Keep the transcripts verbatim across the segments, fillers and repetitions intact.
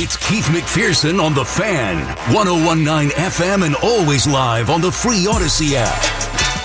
It's Keith McPherson on The Fan, one oh one point nine F M and always live on the free Odyssey app.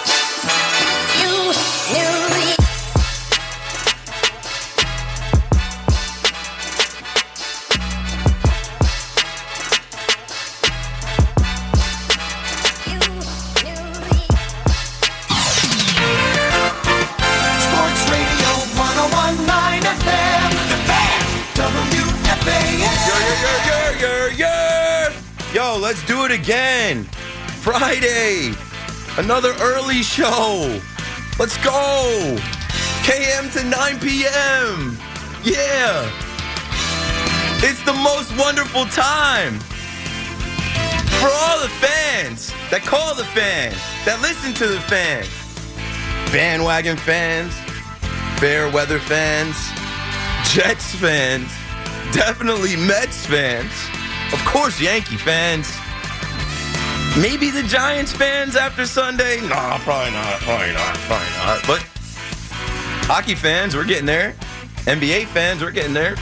Let's do it again. Friday. Another early show. Let's go. K M to nine p.m. Yeah. It's the most wonderful time. For all the fans that call the fan, that listen to the fan. Bandwagon fans, fair weather fans, Jets fans, definitely Mets fans. Of course, Yankee fans. Maybe the Giants fans after Sunday. No, probably not. Probably not. Probably not. But hockey fans, we're getting there. N B A fans, we're getting there.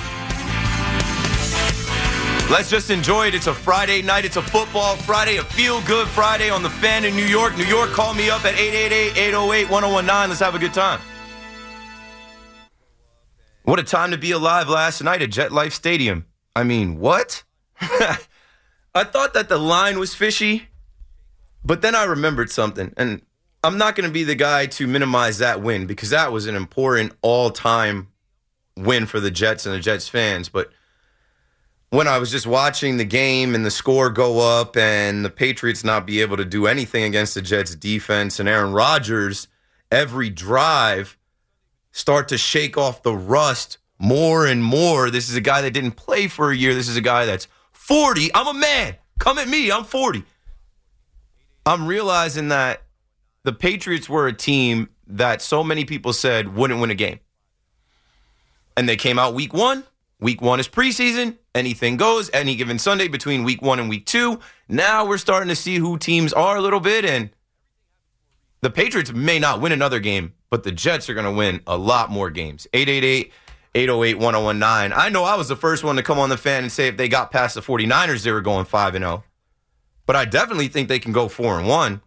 Let's just enjoy it. It's a Friday night. It's a football Friday, a feel-good Friday on The Fan in New York. New York, call me up at eight eight eight, eight oh eight, one oh one nine. Let's have a good time. What a time to be alive last night at JetLife Stadium. I mean, what? I thought that the line was fishy, but then I remembered something, and I'm not going to be the guy to minimize that win because that was an important all-time win for the Jets and the Jets fans. But when I was just watching the game and the score go up and the Patriots not be able to do anything against the Jets defense and Aaron Rodgers every drive start to shake off the rust more and more. This is a guy that didn't play for a year. This is a guy that's forty. I'm a man. Come at me. I'm forty. I'm realizing that the Patriots were a team that so many people said wouldn't win a game. And they came out week one. Week one is preseason. Anything goes. Any given Sunday between week one and week two. Now we're starting to see who teams are a little bit. And the Patriots may not win another game, but the Jets are going to win a lot more games. eight eight eight, eight oh eight, one oh one nine. I know I was the first one to come on The Fan and say if they got past the 49ers, they were going five and oh. But I definitely think they can go four and one.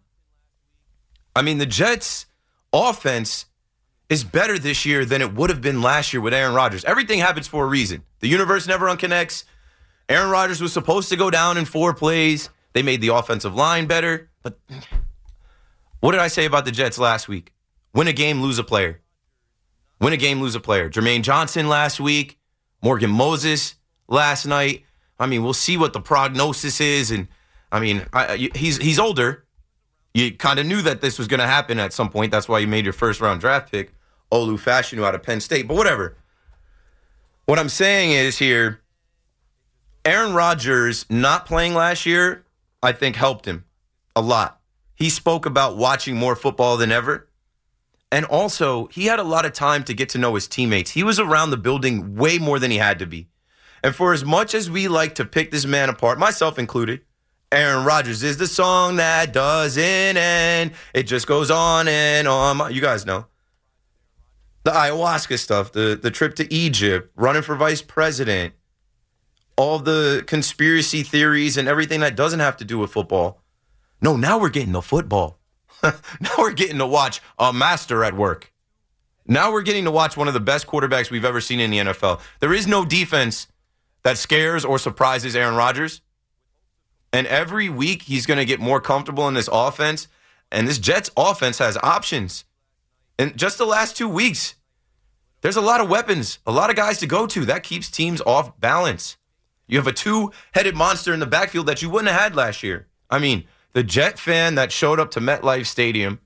I mean, the Jets' offense is better this year than it would have been last year with Aaron Rodgers. Everything happens for a reason. The universe never unconnects. Aaron Rodgers was supposed to go down in four plays. They made the offensive line better. But what did I say about the Jets last week? Win a game, lose a player. Win a game, lose a player. Jermaine Johnson last week. Morgan Moses last night. I mean, we'll see what the prognosis is. And, I mean, I, he's he's older. You kind of knew that this was going to happen at some point. That's why you made your first-round draft pick, Olu Fashanu out of Penn State. But whatever. What I'm saying is here, Aaron Rodgers not playing last year, I think helped him a lot. He spoke about watching more football than ever. And also, he had a lot of time to get to know his teammates. He was around the building way more than he had to be. And for as much as we like to pick this man apart, myself included, Aaron Rodgers is the song that doesn't end. It just goes on and on. You guys know. The ayahuasca stuff, the, the trip to Egypt, running for vice president, all the conspiracy theories and everything that doesn't have to do with football. No, now we're getting the football. Now we're getting to watch a master at work. Now we're getting to watch one of the best quarterbacks we've ever seen in the N F L. There is no defense that scares or surprises Aaron Rodgers. And every week he's going to get more comfortable in this offense. And this Jets offense has options. And just the last two weeks, there's a lot of weapons, a lot of guys to go to. That keeps teams off balance. You have a two-headed monster in the backfield that you wouldn't have had last year. I mean, the Jet fan that showed up to MetLife Stadium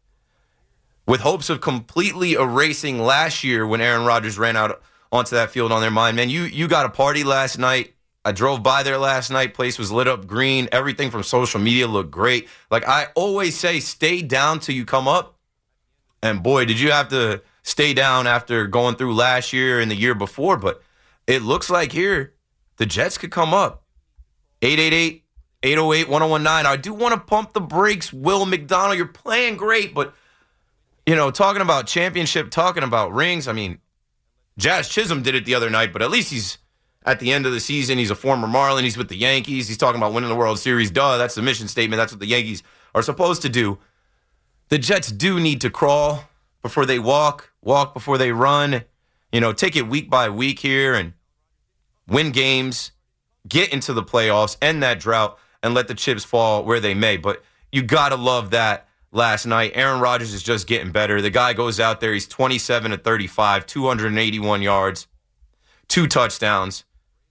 with hopes of completely erasing last year when Aaron Rodgers ran out onto that field on their mind. Man, you you got a party last night. I drove by there last night. Place was lit up green. Everything from social media looked great. Like I always say, stay down till you come up. And boy, did you have to stay down after going through last year and the year before. But it looks like here the Jets could come up. eight eight eight, eight oh eight, one oh one nine. I do want to pump the brakes. Will McDonald, you're playing great. But, you know, talking about championship, talking about rings, I mean, Jazz Chisholm did it the other night, but at least he's at the end of the season. He's a former Marlin. He's with the Yankees. He's talking about winning the World Series. Duh, that's the mission statement. That's what the Yankees are supposed to do. The Jets do need to crawl before they walk, walk before they run. You know, take it week by week here and win games, get into the playoffs, end that drought, and let the chips fall where they may. But you got to love that last night. Aaron Rodgers is just getting better. The guy goes out there. He's twenty-seven to thirty-five, two hundred eighty-one yards, two touchdowns.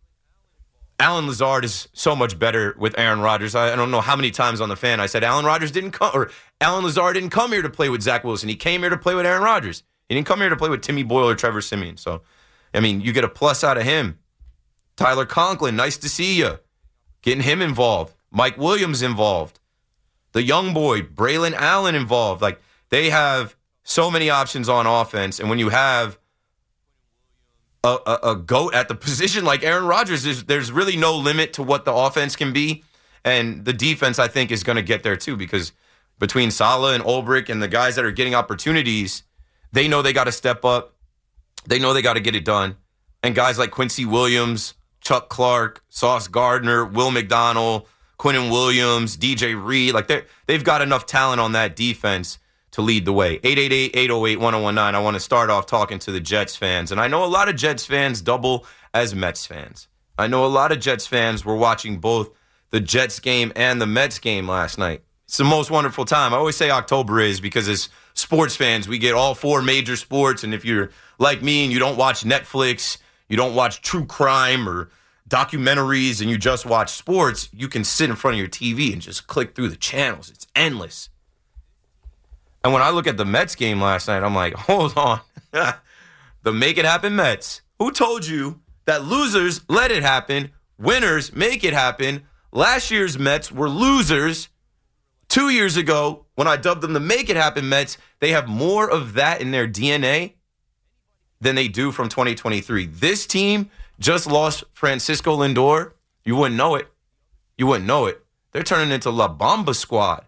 Alan Lazard is so much better with Aaron Rodgers. I, I don't know how many times on the fan I said Alan Rodgers didn't come, or Alan Lazard didn't come here to play with Zach Wilson. He came here to play with Aaron Rodgers. He didn't come here to play with Timmy Boyle or Trevor Siemian. So, I mean, you get a plus out of him. Tyler Conklin, nice to see you. Getting him involved. Mike Williams involved. The young boy, Braylon Allen involved. Like, they have so many options on offense. And when you have a, a, a GOAT at the position like Aaron Rodgers, there's, there's really no limit to what the offense can be. And the defense, I think, is going to get there too, because between Saleh and Ulbrich and the guys that are getting opportunities, they know they got to step up. They know they got to get it done. And guys like Quincy Williams, Chuck Clark, Sauce Gardner, Will McDonald, Quinnen Williams, D J Reed, like they they've got enough talent on that defense to lead the way. eight eight eight, eight oh eight, one oh one nine. I want to start off talking to the Jets fans. And I know a lot of Jets fans double as Mets fans. I know a lot of Jets fans were watching both the Jets game and the Mets game last night. It's the most wonderful time. I always say October is because as sports fans, we get all four major sports. And if you're like me and you don't watch Netflix, you don't watch true crime or documentaries, and you just watch sports, you can sit in front of your T V and just click through the channels. It's endless. And when I look at the Mets game last night, I'm like, hold on. The Make It Happen Mets. Who told you that losers let it happen, winners make it happen? Last year's Mets were losers. Two years ago, when I dubbed them the Make It Happen Mets, they have more of that in their D N A than they do from twenty twenty-three. This team just lost Francisco Lindor. You wouldn't know it. You wouldn't know it. They're turning into La Bamba squad.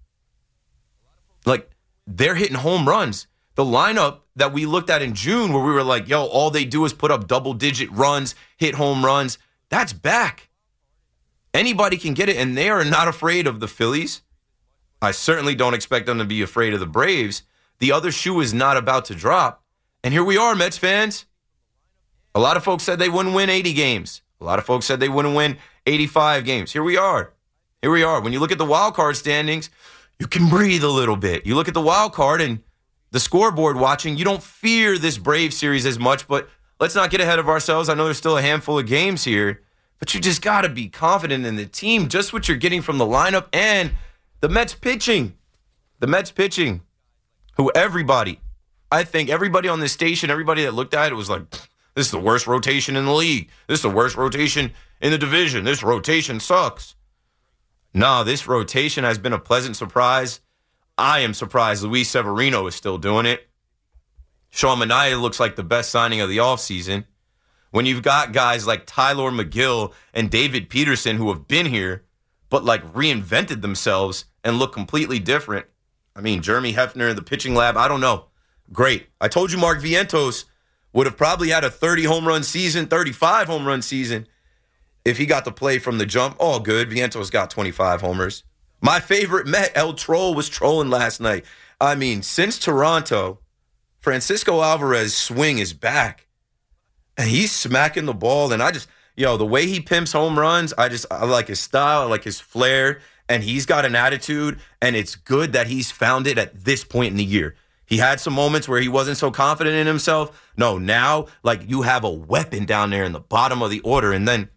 Like, they're hitting home runs. The lineup that we looked at in June where we were like, yo, all they do is put up double-digit runs, hit home runs, that's back. Anybody can get it, and they are not afraid of the Phillies. I certainly don't expect them to be afraid of the Braves. The other shoe is not about to drop. And here we are, Mets fans. A lot of folks said they wouldn't win eighty games. A lot of folks said they wouldn't win eighty-five games. Here we are. Here we are. When you look at the wild card standings, you can breathe a little bit. You look at the wild card and the scoreboard watching, you don't fear this Brave series as much, but let's not get ahead of ourselves. I know there's still a handful of games here, but you just got to be confident in the team, just what you're getting from the lineup and the Mets pitching. The Mets pitching, who everybody, I think everybody on this station, everybody that looked at it was like, this is the worst rotation in the league. This is the worst rotation in the division. This rotation sucks. No, this rotation has been a pleasant surprise. I am surprised Luis Severino is still doing it. Sean Manaea looks like the best signing of the offseason. When you've got guys like Tyler McGill and David Peterson who have been here, but like reinvented themselves and look completely different. I mean, Jeremy Hefner, the pitching lab, I don't know. Great. I told you Mark Vientos would have probably had a thirty home run season, thirty-five home run season if he got to play from the jump. All good. Vientos got twenty-five homers. My favorite Met, El Troll, was trolling last night. I mean, since Toronto, Francisco Alvarez's swing is back. And he's smacking the ball. And I just, yo, the way he pimps home runs, I just, I like his style. I like his flair. And he's got an attitude. And it's good that he's found it at this point in the year. He had some moments where he wasn't so confident in himself. No, now, like, you have a weapon down there in the bottom of the order. And then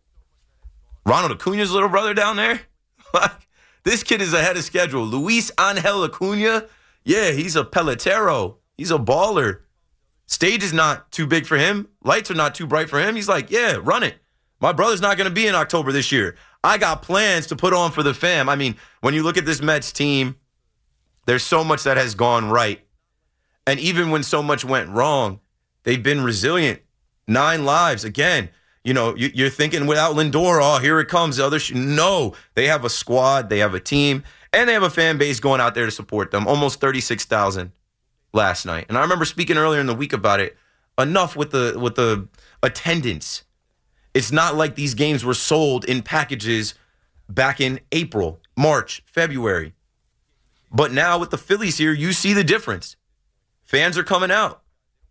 Ronald Acuña's little brother down there. This kid is ahead of schedule. Luis Angel Acuña, yeah, he's a pelotero. He's a baller. Stage is not too big for him. Lights are not too bright for him. He's like, yeah, run it. My brother's not going to be in October this year. I got plans to put on for the fam. I mean, when you look at this Mets team, there's so much that has gone right. And even when so much went wrong, they've been resilient. Nine lives. Again, you know, you're thinking without Lindor, oh, here it comes. The other sh-. No, they have a squad. They have a team. And they have a fan base going out there to support them. Almost thirty-six thousand last night. And I remember speaking earlier in the week about it. Enough with the with the attendance. It's not like these games were sold in packages back in April, March, February. But now with the Phillies here, you see the difference. Fans are coming out.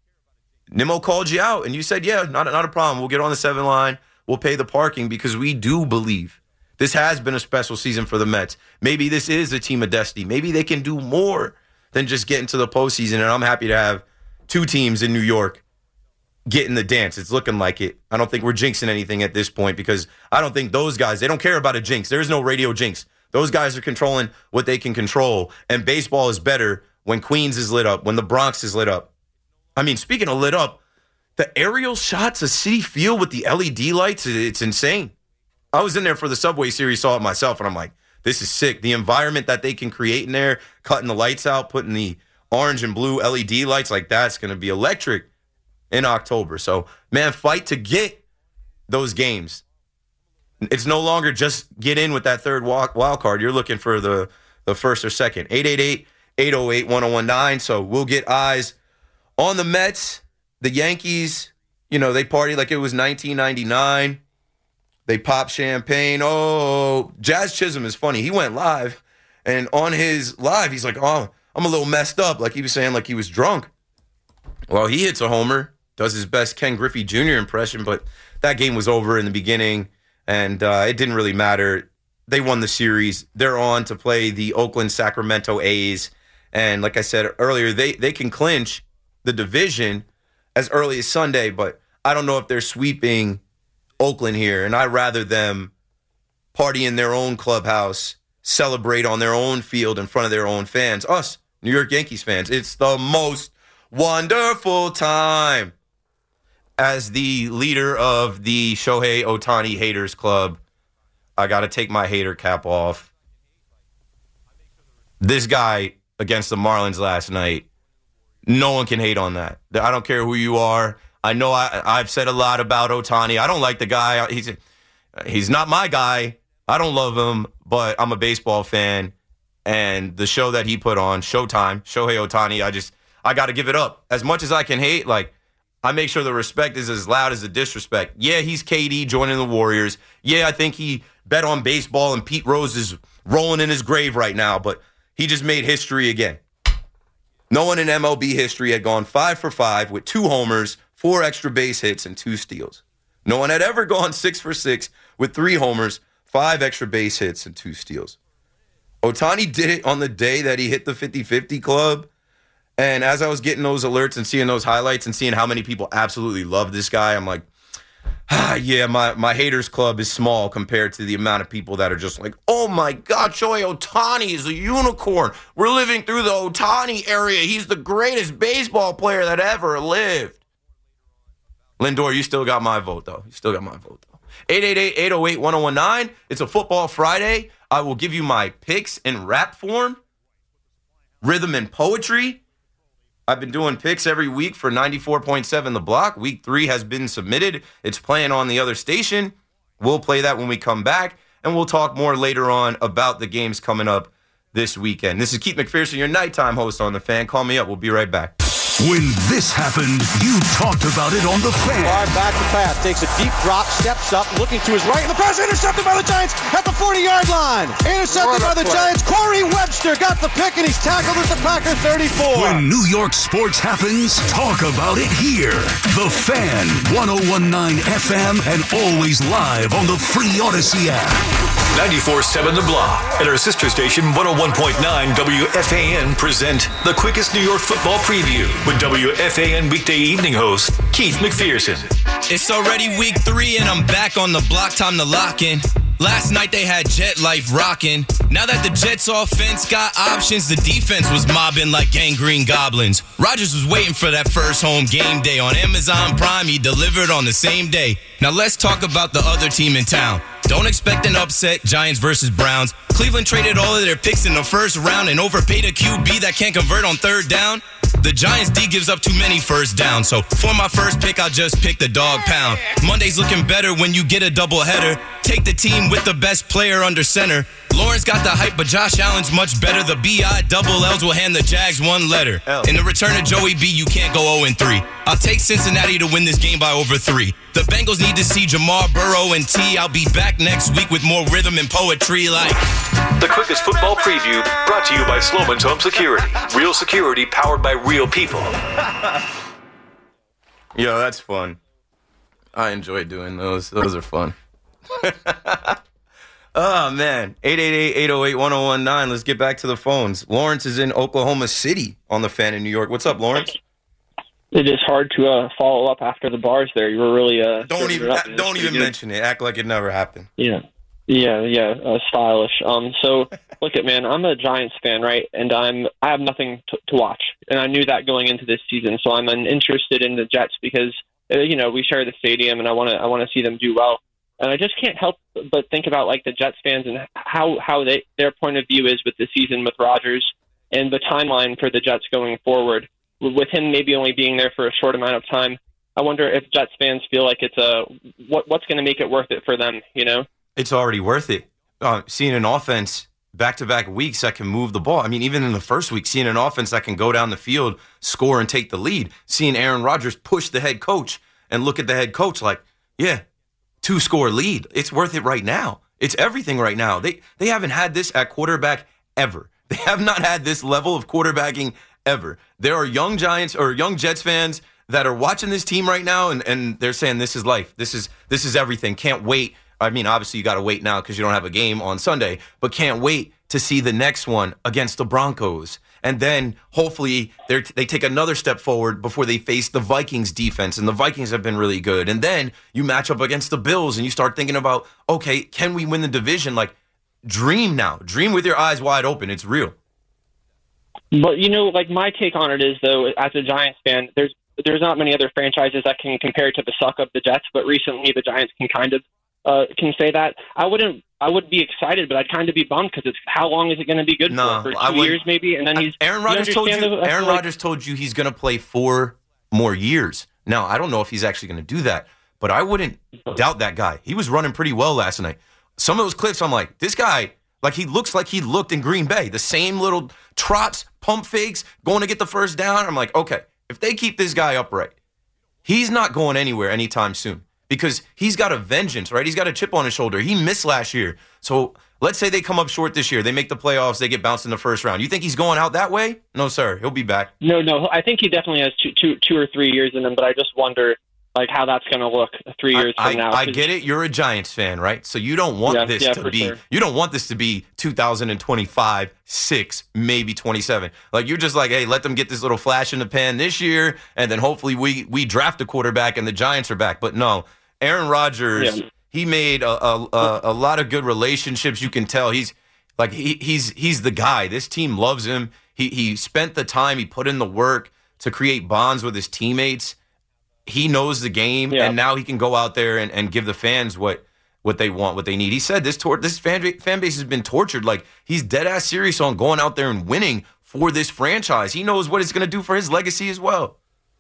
Nimmo called you out, and you said, yeah, not, not a problem. We'll get on the seven line. We'll pay the parking because we do believe this has been a special season for the Mets. Maybe this is a team of destiny. Maybe they can do more than just get into the postseason, and I'm happy to have two teams in New York get in the dance. It's looking like it. I don't think we're jinxing anything at this point because I don't think those guys, they don't care about a jinx. There is no radio jinx. Those guys are controlling what they can control, and baseball is better when Queens is lit up, when the Bronx is lit up. I mean, speaking of lit up, the aerial shots of Citi Field with the L E D lights, it's insane. I was in there for the Subway Series, saw it myself, and I'm like, this is sick. The environment that they can create in there, cutting the lights out, putting the orange and blue L E D lights like that's going to be electric in October. So, man, fight to get those games. It's no longer just get in with that third wild card. You're looking for the, the first or second. eight eight eight, eight oh eight, one oh one nine. So we'll get eyes on the Mets. The Yankees, you know, they party like it was nineteen ninety-nine. They pop champagne. Oh, Jazz Chisholm is funny. He went live, and on his live, he's like, oh, I'm a little messed up. Like he was saying like he was drunk. Well, he hits a homer, does his best Ken Griffey Junior impression, but that game was over in the beginning. And uh, it didn't really matter. They won the series. They're on to play the Oakland Sacramento A's. And like I said earlier, they, they can clinch the division as early as Sunday. But I don't know if they're sweeping Oakland here. And I'd rather them party in their own clubhouse, celebrate on their own field in front of their own fans. Us, New York Yankees fans. It's the most wonderful time. As the leader of the Shohei Ohtani Haters Club, I got to take my hater cap off. This guy against the Marlins last night, no one can hate on that. I don't care who you are. I know I, I've said a lot about Ohtani. I don't like the guy. He's he's not my guy. I don't love him, but I'm a baseball fan. And the show that he put on, Showtime, Shohei Ohtani, I just, I got to give it up. As much as I can hate, like, I make sure the respect is as loud as the disrespect. Yeah, he's K D joining the Warriors. Yeah, I think he bet on baseball and Pete Rose is rolling in his grave right now, but he just made history again. No one in M L B history had gone five for five with two homers, four extra base hits, and two steals. No one had ever gone six for six with three homers, five extra base hits, and two steals. Ohtani did it on the day that he hit the fifty-fifty club. And as I was getting those alerts and seeing those highlights and seeing how many people absolutely love this guy, I'm like, ah, yeah, my, my haters club is small compared to the amount of people that are just like, oh, my God, Shohei Ohtani is a unicorn. We're living through the Ohtani area. He's the greatest baseball player that ever lived. Lindor, you still got my vote, though. You still got my vote, though. eight eight eight, eight oh eight, one oh one nine. It's a football Friday. I will give you my picks in rap form, rhythm and poetry. I've been doing picks every week for ninety-four point seven The Block. Week three has been submitted. It's playing on the other station. We'll play that when we come back, and we'll talk more later on about the games coming up this weekend. This is Keith McPherson, your nighttime host on The Fan. Call me up. We'll be right back. When this happened, you talked about it on The Fan. Far back to pass, takes a deep drop, steps up, looking to his right, and the pass intercepted by the Giants at the forty-yard line. Intercepted by the play. Giants. Corey Webster got the pick, and he's tackled at the Packers thirty-four. When New York sports happens, talk about it here. The Fan, one oh one point nine F M, and always live on the free Odyssey app. ninety-four point seven The Block and our sister station one oh one point nine W F A N present the quickest New York football preview with W F A N weekday evening host Keith McPherson. It's already week three and I'm back on the block, time to lock in. Last night they had Jet Life rocking. Now that the Jets offense got options, the defense was mobbing like gangrene goblins. Rodgers was waiting for that first home game day. On Amazon Prime, he delivered on the same day. Now let's talk about the other team in town. Don't expect an upset, Giants versus Browns. Cleveland traded all of their picks in the first round and overpaid a Q B that can't convert on third down. The Giants D gives up too many first downs, so for my first pick, I'll just pick the dog pound. Monday's looking better when you get a doubleheader. Take the team with the best player under center. Lawrence got the hype, but Josh Allen's much better. The B I double L's will hand the Jags one letter. L. In the return of Joey B, you can't go oh and three. I'll take Cincinnati to win this game by over three. The Bengals need to see Jamar Burrow and T. I'll be back next week with more rhythm and poetry like... The Quickest Football Preview brought to you by Sloman's Home Security. Real security powered by real people. Yo, that's fun. I enjoy doing those. Those are fun. Oh, man. eight eight eight, eight oh eight, one oh one nine. Let's get back to the phones. Lawrence is in Oklahoma City on the Fan in New York. What's up, Lawrence? It is hard to uh, follow up after the bars there. You were really... Uh, don't even don't even good. mention it. Act like it never happened. Yeah. Yeah, yeah, uh, stylish. Um, so, look at man, I'm a Giants fan, right? And I'm I have nothing to, to watch, and I knew that going into this season. So I'm interested in the Jets because uh, you know we share the stadium, and I want to I want to see them do well. And I just can't help but think about like the Jets fans and how how they their point of view is with the season with Rodgers and the timeline for the Jets going forward. With him maybe only being there for a short amount of time, I wonder if Jets fans feel like it's a what what's going to make it worth it for them, you know? It's already worth it. Uh, seeing an offense back-to-back weeks that can move the ball. I mean, even in the first week, seeing an offense that can go down the field, score, and take the lead. Seeing Aaron Rodgers push the head coach and look at the head coach like, yeah, two-score lead. It's worth it right now. It's everything right now. They they haven't had this at quarterback ever. They have not had this level of quarterbacking ever. There are young Giants or young Jets fans that are watching this team right now, and, and they're saying this is life. This is this is everything. Can't wait. I mean, obviously, you got to wait now because you don't have a game on Sunday, but can't wait to see the next one against the Broncos. And then, hopefully, they they take another step forward before they face the Vikings defense, and the Vikings have been really good. And then you match up against the Bills, and you start thinking about, okay, can we win the division? Like, dream now. Dream with your eyes wide open. It's real. But, you know, like, my take on it is, though, as a Giants fan, there's there's not many other franchises that can compare to the suck of the Jets, but recently the Giants can kind of Uh, can say that. I wouldn't. I would be excited, but I'd kind of be bummed because it's how long is it going to be good no, for? For two years, maybe, and then he's. Aaron Rodgers told you. The, Aaron Rodgers like, told you he's going to play four more years. Now, I don't know if he's actually going to do that, but I wouldn't doubt that guy. He was running pretty well last night. Some of those clips, I'm like, this guy, like he looks like he looked in Green Bay. The same little trots, pump fakes, going to get the first down. I'm like, okay, if they keep this guy upright, he's not going anywhere anytime soon. Because he's got a vengeance, right? He's got a chip on his shoulder. He missed last year. So let's say they come up short this year. They make the playoffs. They get bounced in the first round. You think he's going out that way? No, sir. He'll be back. No, no. I think he definitely has two, two, two or three years in him, but I just wonder like how that's going to look three years I, from I, now. I get it. You're a Giants fan, right? So you don't want yeah, this yeah, to be sure. you don't want this to be two thousand twenty-five, six, maybe twenty-seven. Like you're just like, hey, let them get this little flash in the pan this year, and then hopefully we we draft a quarterback and the Giants are back. But no. Aaron Rodgers, yeah. he made a, a, a lot of good relationships. You can tell he's like he, he's he's the guy. This team loves him. He he spent the time, he put in the work to create bonds with his teammates. He knows the game, yeah. and now he can go out there and, and give the fans what what they want, what they need. He said this tor- this fan fan base has been tortured. Like he's dead ass serious on going out there and winning for this franchise. He knows what it's going to do for his legacy as well.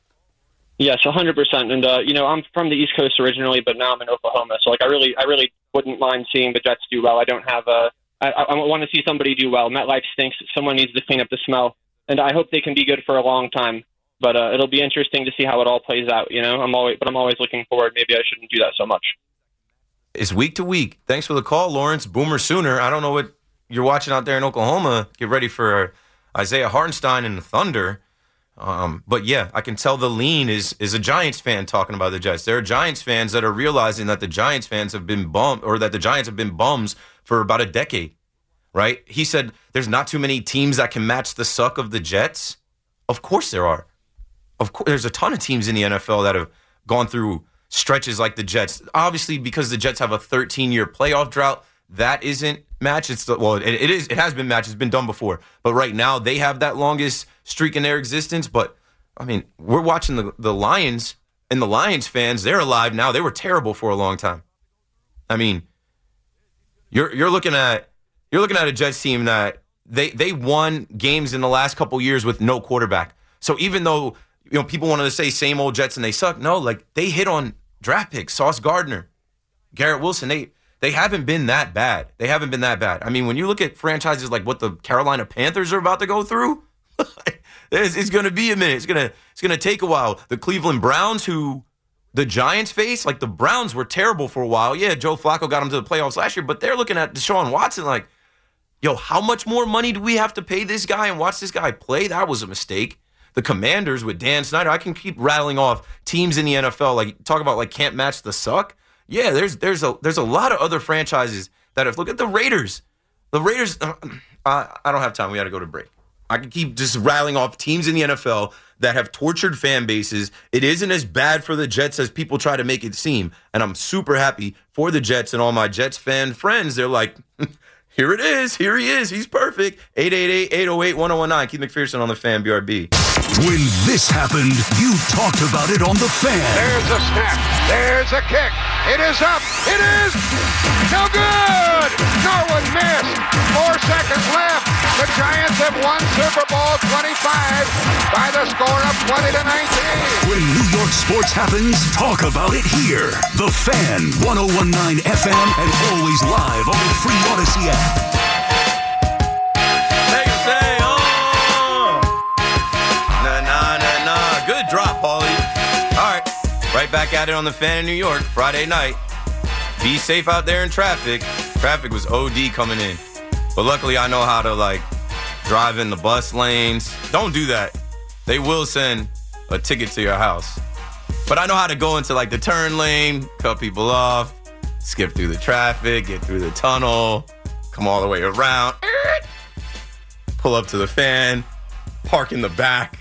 Yes, one hundred percent. And, uh, you know, I'm from the East Coast originally, but now I'm in Oklahoma. So, like, I really I really wouldn't mind seeing the Jets do well. I don't have a – I, I want to see somebody do well. MetLife stinks. Someone needs to clean up the smell. And I hope they can be good for a long time. But uh, it'll be interesting to see how it all plays out, you know. I'm always, But I'm always looking forward. Maybe I shouldn't do that so much. It's week to week. Thanks for the call, Lawrence. Boomer Sooner. I don't know what you're watching out there in Oklahoma. Get ready for Isaiah Hartenstein and the Thunder. Um, but yeah, I can tell the lean is is a Giants fan talking about the Jets. There are Giants fans that are realizing that the Giants fans have been bum or that the Giants have been bums for about a decade, right? He said there's not too many teams that can match the suck of the Jets. Of course there are. Of course, there's a ton of teams in the N F L that have gone through stretches like the Jets. Obviously, because the Jets have a thirteen-year playoff drought, that isn't matched. It's the, well, it, it is. It has been matched. It's been done before. But right now, they have that longest streak in their existence. But I mean, we're watching the the Lions, and the Lions fans. They're alive now. They were terrible for a long time. I mean, you're you're looking at you're looking at a Jets team that they they won games in the last couple years with no quarterback. So even though, you know, people wanted to say same old Jets and they suck, no, like they hit on draft picks, Sauce Gardner, Garrett Wilson. They they haven't been that bad. They haven't been that bad. I mean, when you look at franchises like what the Carolina Panthers are about to go through, it's, it's going to be a minute. It's going to it's going to take a while. The Cleveland Browns, who the Giants face, like the Browns were terrible for a while. Yeah, Joe Flacco got them to the playoffs last year, but they're looking at Deshaun Watson like, yo, how much more money do we have to pay this guy and watch this guy play? That was a mistake. The Commanders with Dan Snyder, I can keep rattling off teams in the N F L, like talk about like can't match the suck. Yeah, there's there's a there's a lot of other franchises that have. Look at the Raiders. The Raiders. Uh, I, I don't have time. We got to go to break. I can keep just rattling off teams in the N F L that have tortured fan bases. It isn't as bad for the Jets as people try to make it seem, and I'm super happy for the Jets and all my Jets fan friends. They're like, here it is. Here he is. He's perfect. eight eight eight, eight oh eight, one oh one nine. Keith McPherson on the Fan B R B. When this happened, you talked about it on the Fan. There's a snap. There's a kick. It is up. It is no good. Norwood missed. Four seconds left. The Giants have won Super Bowl twenty-five by the score of twenty to nineteen. When New York sports happens, talk about it here. The Fan, one oh one point nine F M, and always live on the free Odyssey app. Drop, Paulie. All right, right back at it on the Fan in New York, Friday night. Be safe out there in traffic. Traffic was O D coming in. But luckily, I know how to, like, drive in the bus lanes. Don't do that. They will send a ticket to your house. But I know how to go into, like, the turn lane, cut people off, skip through the traffic, get through the tunnel, come all the way around, pull up to the Fan, park in the back.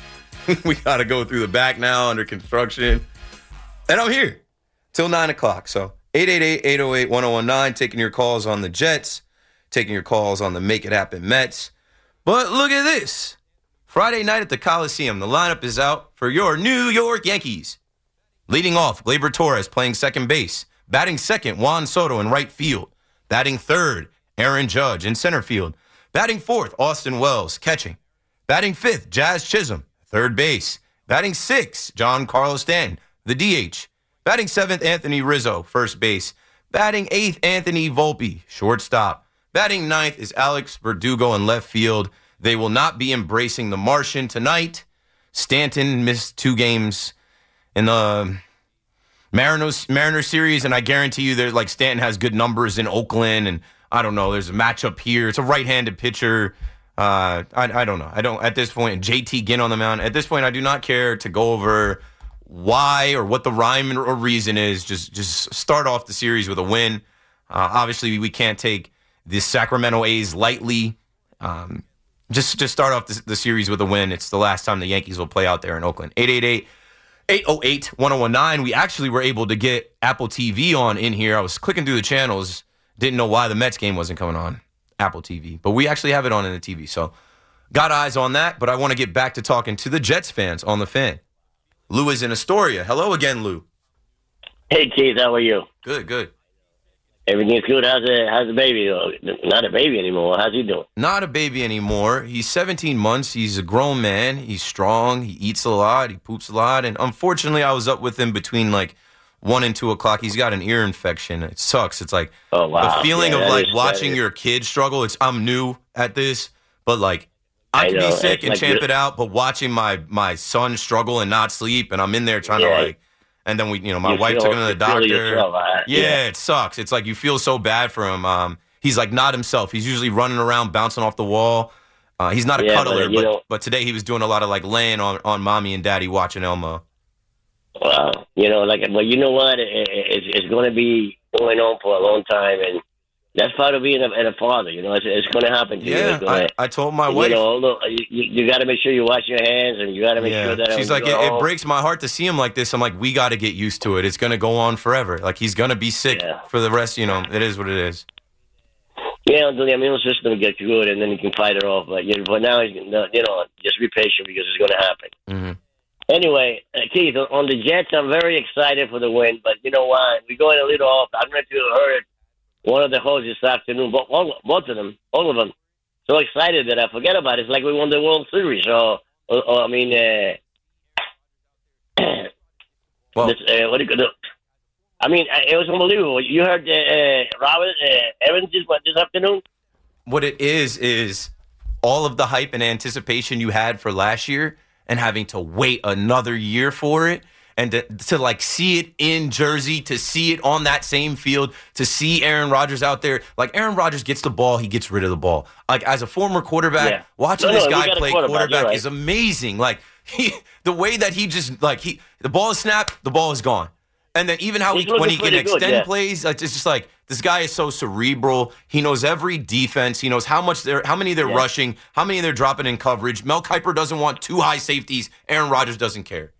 We got to go through the back now, under construction. And I'm here till nine o'clock. So eight eight eight, eight oh eight, one oh one nine, taking your calls on the Jets, taking your calls on the Make It Happen Mets. But look at this. Friday night at the Coliseum, the lineup is out for your New York Yankees. Leading off, Gleyber Torres playing second base. Batting second, Juan Soto in right field. Batting third, Aaron Judge in center field. Batting fourth, Austin Wells catching. Batting fifth, Jazz Chisholm. Third base. Batting sixth, Giancarlo Stanton, the D H. Batting seventh, Anthony Rizzo, first base. Batting eighth, Anthony Volpe, shortstop. Batting ninth is Alex Verdugo in left field. They will not be embracing the Martian tonight. Stanton missed two games in the Mariners, Mariners series, and I guarantee you there's like Stanton has good numbers in Oakland, and I don't know, there's a matchup here. It's a right-handed pitcher. Uh, I, I don't know. I don't, at this point, J T Ginn on the mound. At this point, I do not care to go over why or what the rhyme or reason is. Just just start off the series with a win. Uh, obviously, we can't take the Sacramento A's lightly. Um, just, just start off the, the series with a win. It's the last time the Yankees will play out there in Oakland. eight eight eight, eight oh eight, one oh one nine. We actually were able to get Apple T V on in here. I was clicking through the channels. Didn't know why the Mets game wasn't coming on Apple T V, but we actually have it on in the T V, so got eyes on that. But I want to get back to talking to the Jets fans on the Fan. Lou is in Astoria. Hello again, Lou. Hey, Keith, how are you? Good, good. Everything's good. How's the how's the baby? Not a baby anymore. How's he doing? Not a baby anymore. He's seventeen months. He's a grown man. He's strong. He eats a lot. He poops a lot. And unfortunately, I was up with him between like one and two o'clock. He's got an ear infection. It sucks. It's like oh, wow. the feeling yeah, of like is, watching your kid struggle. It's I'm new at this, but like I, I can be sick it's and like champ it out, but watching my my son struggle and not sleep, and I'm in there trying yeah. to like. And then we, you know, my you wife feel, took him to the doctor. Yourself, right? yeah, yeah, it sucks. It's like you feel so bad for him. Um, he's like not himself. He's usually running around, bouncing off the wall. Uh, he's not a yeah, cuddler, but, but, know, but today he was doing a lot of like laying on, on mommy and daddy watching Elmo. Wow, you know, like, well, you know what? It, it, it's, it's going to be going on for a long time, and that's part of being a, and a father. You know, it's, it's going to happen to yeah, you. Yeah, I, I told my and, wife. You know, look, you, you got to make sure you wash your hands, and you got to make yeah. sure that she's like, it, it breaks my heart to see him like this. I'm like, we got to get used to it. It's going to go on forever. Like he's going to be sick yeah. for the rest. You know, it is what it is. Yeah, until the immune system gets good, and then you can fight it off. But you know, but now, you know, just be patient because it's going to happen. Mm-hmm. Anyway, uh, Keith, on the Jets, I'm very excited for the win. But you know what? We're going a little off. I don't know if you heard one of the hosts this afternoon, all, both of them, all of them, so excited that I forget about it. It's like we won the World Series. So or, or I mean, uh, well, this, uh, what do you call it? I mean, it was unbelievable. You heard uh, uh, Robert uh, Evans this, this afternoon? What it is, is all of the hype and anticipation you had for last year and having to wait another year for it and to, to like see it in Jersey, to see it on that same field, to see Aaron Rodgers out there. Like, Aaron Rodgers gets the ball, he gets rid of the ball. Like, as a former quarterback, yeah. watching no, this no, guy play quarterback, quarterback right. is amazing. Like, he, the way that he just, like, he the ball is snapped, the ball is gone. And then even how he, when he can extend good, yeah. plays, it's just like this guy is so cerebral. He knows every defense. He knows how much they're, how many they're yeah. rushing, how many they're dropping in coverage. Mel Kiper doesn't want two high safeties. Aaron Rodgers doesn't care.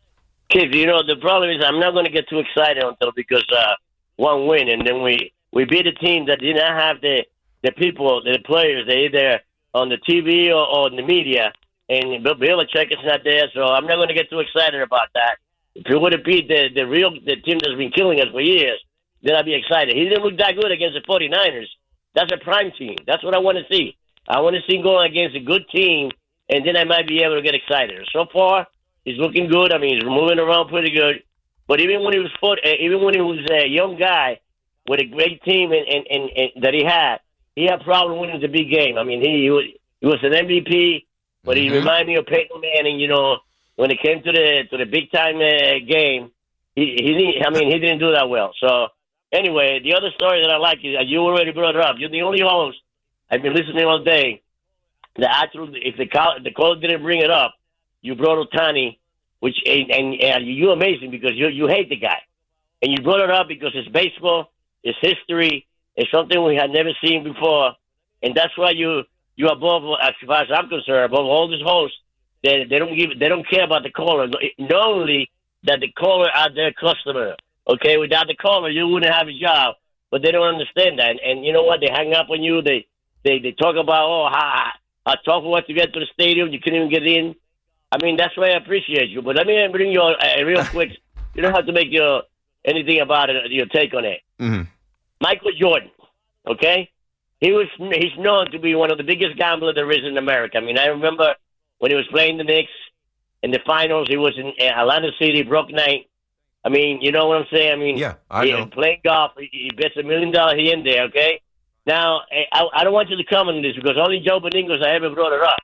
Kids, you know the problem is I'm not going to get too excited until because uh, one win, and then we, we beat a team that did not have the the people, the players. They either on the T V or, or in the media, and Bill Belichick is not there. So I'm not going to get too excited about that. If we would have beat the, the real the team that's been killing us for years, then I'd be excited. He didn't look that good against the forty-niners. That's a prime team. That's what I want to see. I want to see him going against a good team, and then I might be able to get excited. So far, he's looking good. I mean, he's moving around pretty good. But even when he was foot, even when he was a young guy with a great team and, and, and, and that he had, he had problem winning the big game. I mean, he, he was he was an M V P, but mm-hmm. he reminded me of Peyton Manning, you know. When it came to the to the big time uh, game, he he didn't, I mean he didn't do that well. So anyway, the other story that I like is you already brought it up. You're the only host I've been listening all day. The actual if the call the caller didn't bring it up, you brought Ohtani, which and, and, and you're amazing because you you hate the guy, and you brought it up because it's baseball, it's history, it's something we had never seen before, and that's why you you are above as far as I'm concerned above all these hosts. They they don't give they don't care about the caller. Not only that the caller are their customer. Okay, without the caller, you wouldn't have a job. But they don't understand that. And, and you know what? They hang up on you. They they, they talk about oh how how tough it was to get to the stadium. You couldn't even get in. I mean, that's why I appreciate you. But let me bring you a, a real quick. You don't have to make your anything about it. Your take on it. Mm-hmm. Michael Jordan. Okay, he was he's known to be one of the biggest gamblers there is in America. I mean, I remember. When he was playing the Knicks in the finals, he was in Atlantic City, broke night. I mean, you know what I'm saying? I mean, yeah, I he, know. Playing golf, he, he bets a million dollars he in there, okay? Now, I, I don't want you to comment on this because only Joe Benigos I ever brought it up.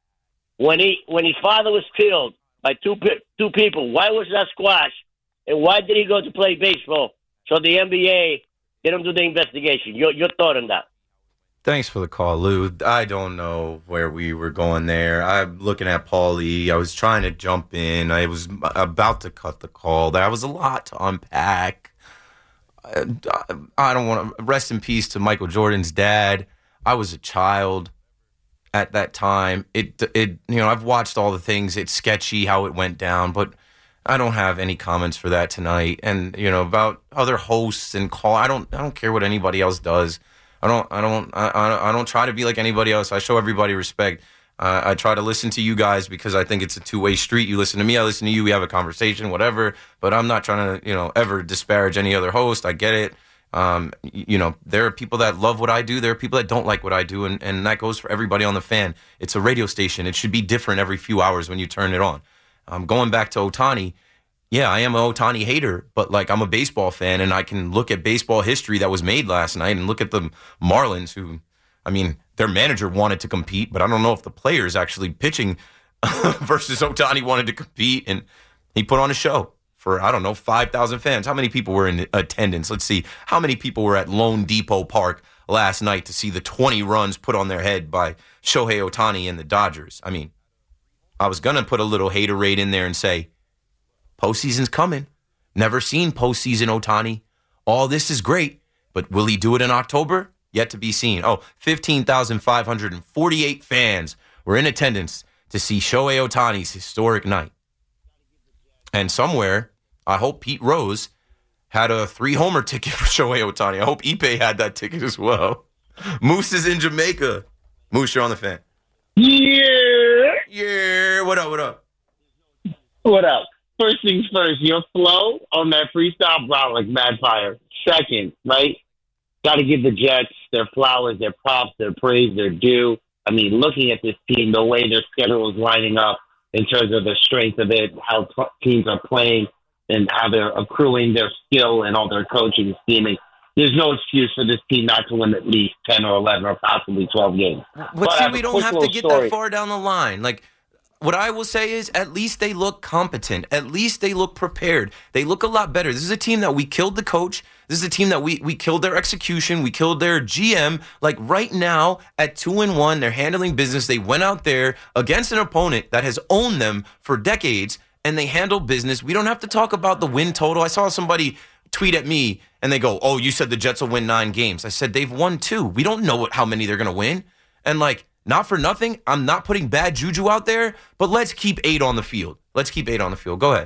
When he when his father was killed by two two people, why was that squashed? And why did he go to play baseball? So the N B A didn't do the investigation. Your, your thought on that? Thanks for the call, Lou. I don't know where we were going there. I'm looking at Paulie. I was trying to jump in. I was about to cut the call. That was a lot to unpack. I, I don't want to rest in peace to Michael Jordan's dad. I was a child at that time. It, it, you know, I've watched all the things. It's sketchy how it went down, but I don't have any comments for that tonight. And you know about other hosts and call. I don't. I don't care what anybody else does. I don't, I don't, I, I don't try to be like anybody else. I show everybody respect. Uh, I try to listen to you guys because I think it's a two-way street. You listen to me, I listen to you. We have a conversation, whatever. But I'm not trying to, you know, ever disparage any other host. I get it. Um, you know, there are people that love what I do. There are people that don't like what I do, and, and that goes for everybody on the fan. It's a radio station. It should be different every few hours when you turn it on. Um, going back to Ohtani. Yeah, I am an Ohtani hater, but like I'm a baseball fan, and I can look at baseball history that was made last night and look at the Marlins, who, I mean, their manager wanted to compete, but I don't know if the players actually pitching versus Ohtani wanted to compete, and he put on a show for, I don't know, five thousand fans. How many people were in attendance? Let's see. How many people were at Lone Depot Park last night to see the twenty runs put on their head by Shohei Ohtani and the Dodgers? I mean, I was going to put a little haterade in there and say, postseason's coming. Never seen postseason Ohtani. All this is great, but will he do it in October? Yet to be seen. Oh, fifteen thousand five hundred forty-eight fans were in attendance to see Shohei Ohtani's historic night. And somewhere, I hope Pete Rose had a three-homer ticket for Shohei Ohtani. I hope Ipe had that ticket as well. Moose is in Jamaica. Moose, you're on the fan. Yeah. Yeah. What up, what up? What up? First things first, your flow on that freestyle brought like mad fire. Second, right? Got to give the Jets their flowers, their props, their praise, their due. I mean, looking at this team, the way their schedule is lining up, in terms of the strength of it, how t- teams are playing, and how they're accruing their skill and all their coaching and scheming. There's no excuse for this team not to win at least ten or eleven or possibly twelve games. But, but see, we don't have to get story. that far down the line. Like, what I will say is at least they look competent. At least they look prepared. They look a lot better. This is a team that we killed the coach. This is a team that we we killed their execution. We killed their G M. Like right now at two and one, they're handling business. They went out there against an opponent that has owned them for decades, and they handle business. We don't have to talk about the win total. I saw somebody tweet at me, and they go, oh, you said the Jets will win nine games. I said, they've won two. We don't know what, how many they're going to win. And, like, not for nothing, I'm not putting bad juju out there, but let's keep eight on the field. Let's keep eight on the field. Go ahead.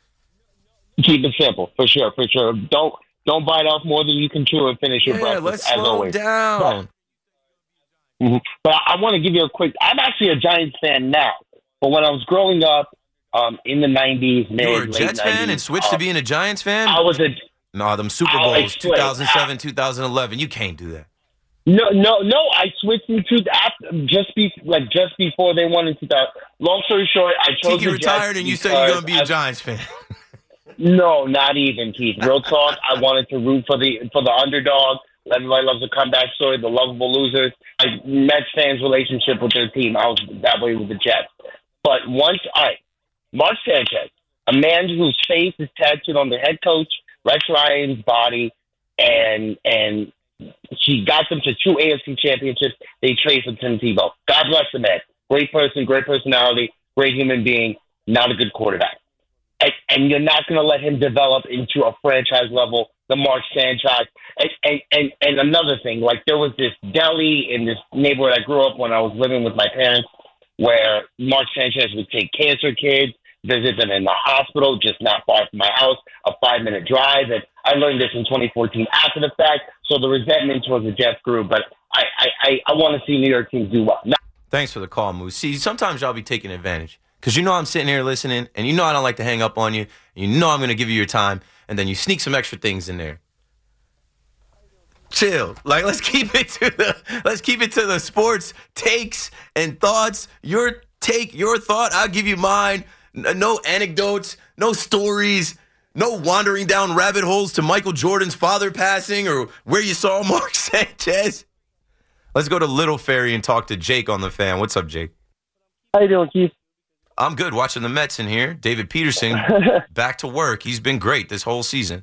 Keep it simple, for sure, for sure. Don't don't bite off more than you can chew and finish your Yeah, breakfast, let's as slow always. down. But, mm-hmm. but I, I want to give you a quick – I'm actually a Giants fan now. But when I was growing up um, in the nineties, mid, You were a late Jets nineties, fan and switched uh, to being a Giants fan? I was a – No, them Super I Bowls, switched. two thousand seven, two thousand eleven. You can't do that. No, no, no. I switched into after, just be like just before they won in two thousand. Long story short, I chose Tiki the retired, Jets and you said you're going to be a I- Giants fan. No, not even, Keith. Real talk. I wanted to root for the for the underdog. Everybody loves a comeback story. The lovable losers. I Mets fans' relationship with their team. I was that way with the Jets. But once I, Mark Sanchez, a man whose face is tattooed on the head coach Rex Ryan's body, and and she got them to two A F C championships. They traded for Tim Tebow. God bless the man. Great person, great personality, great human being. Not a good quarterback. And, and you're not going to let him develop into a franchise level, the Mark Sanchez. And, and, and, and another thing, like there was this deli in this neighborhood I grew up when I was living with my parents where Mark Sanchez would take cancer kids, visit them in the hospital just not far from my house, a five-minute drive. And I learned this in twenty fourteen after the fact, so the resentment towards the Jets grew. But I, I, I, I want to see New York teams do well. Now, Thanks for the call, Moose. See, sometimes y'all be taking advantage. Because you know I'm sitting here listening, and you know I don't like to hang up on you, and you know I'm going to give you your time, and then you sneak some extra things in there. Chill. Like, let's keep it to the let's keep it to the sports takes and thoughts. Your take, your thought, I'll give you mine. No anecdotes, no stories, no wandering down rabbit holes to Michael Jordan's father passing or where you saw Mark Sanchez. Let's go to Little Ferry and talk to Jake on the Fan. What's up, Jake? How you doing, Keith? I'm good. Watching the Mets in here. David Peterson back to work. He's been great this whole season.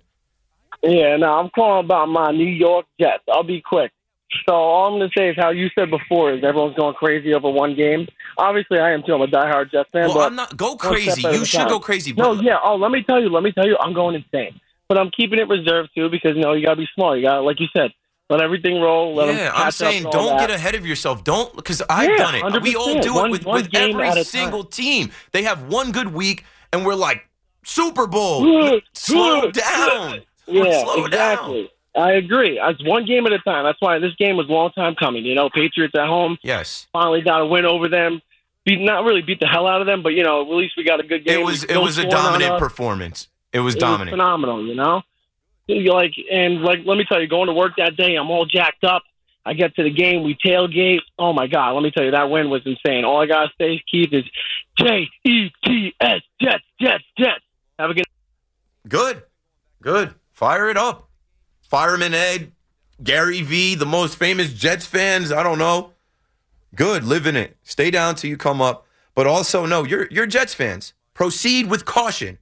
Yeah, no, I'm calling about my New York Jets. I'll be quick. So all I'm going to say is how you said before is everyone's going crazy over one game. Obviously, I am too. I'm a diehard Jets fan. Well, but I'm not. Go crazy. You should time. go crazy. No, but, yeah. Oh, let me tell you. Let me tell you. I'm going insane. But I'm keeping it reserved, too, because, you know, you got to be smart. You got to, like you said, let everything roll. Let yeah, I'm saying don't that. get ahead of yourself. Don't, because I've Yeah, done it. one hundred percent. We all do one, it with, one with game every at a single time. team. They have one good week, and we're like, Super Bowl. Slow down. Yeah, Slow exactly. down. I agree. It's one game at a time. That's why this game was a long time coming. You know, Patriots at home. Yes. Finally got a win over them. Beat, not really beat the hell out of them, but, you know, at least we got a good game. It was We it was a scored on dominant us. performance. It was It dominant. was phenomenal, you know? You like and like let me tell you, going to work that day, I'm all jacked up. I get to the game, we tailgate. Oh my God, let me tell you, that win was insane. All I gotta say, Keith, is J E T S, Jets, Jets, Jets. Have a good Good. Good. Fire it up. Fireman Ed, Gary V, the most famous Jets fans, I don't know. Good. Live in it. Stay down till you come up. But also, no, you're you're Jets fans. Proceed with caution.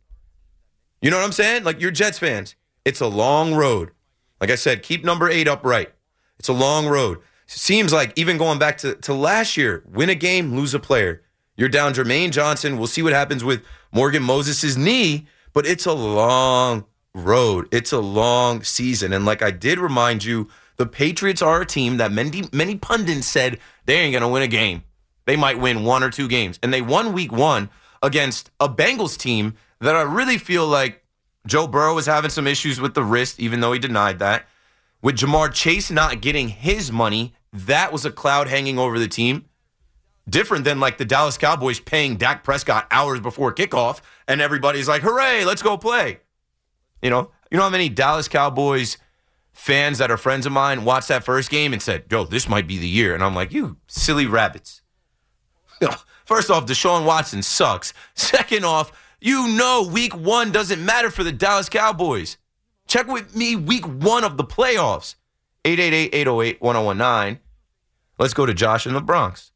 You know what I'm saying? Like, you're Jets fans. It's a long road. Like I said, keep number eight upright. It's a long road. Seems like even going back to, to last year, win a game, lose a player. You're down Jermaine Johnson. We'll see what happens with Morgan Moses' knee, but it's a long road. It's a long season. And like I did remind you, the Patriots are a team that many, many pundits said they ain't going to win a game. They might win one or two games. And they won week one against a Bengals team that I really feel like Joe Burrow was having some issues with the wrist, even though he denied that. With Jamar Chase not getting his money, that was a cloud hanging over the team. Different than like the Dallas Cowboys paying Dak Prescott hours before kickoff, and everybody's like, hooray, let's go play. You know, you know how many Dallas Cowboys fans that are friends of mine watched that first game and said, yo, this might be the year. And I'm like, you silly rabbits. First off, Deshaun Watson sucks. Second off, you know week one doesn't matter for the Dallas Cowboys. Check with me week one of the playoffs. eight eight eight, eight oh eight, one oh one nine. Let's go to Josh in the Bronx.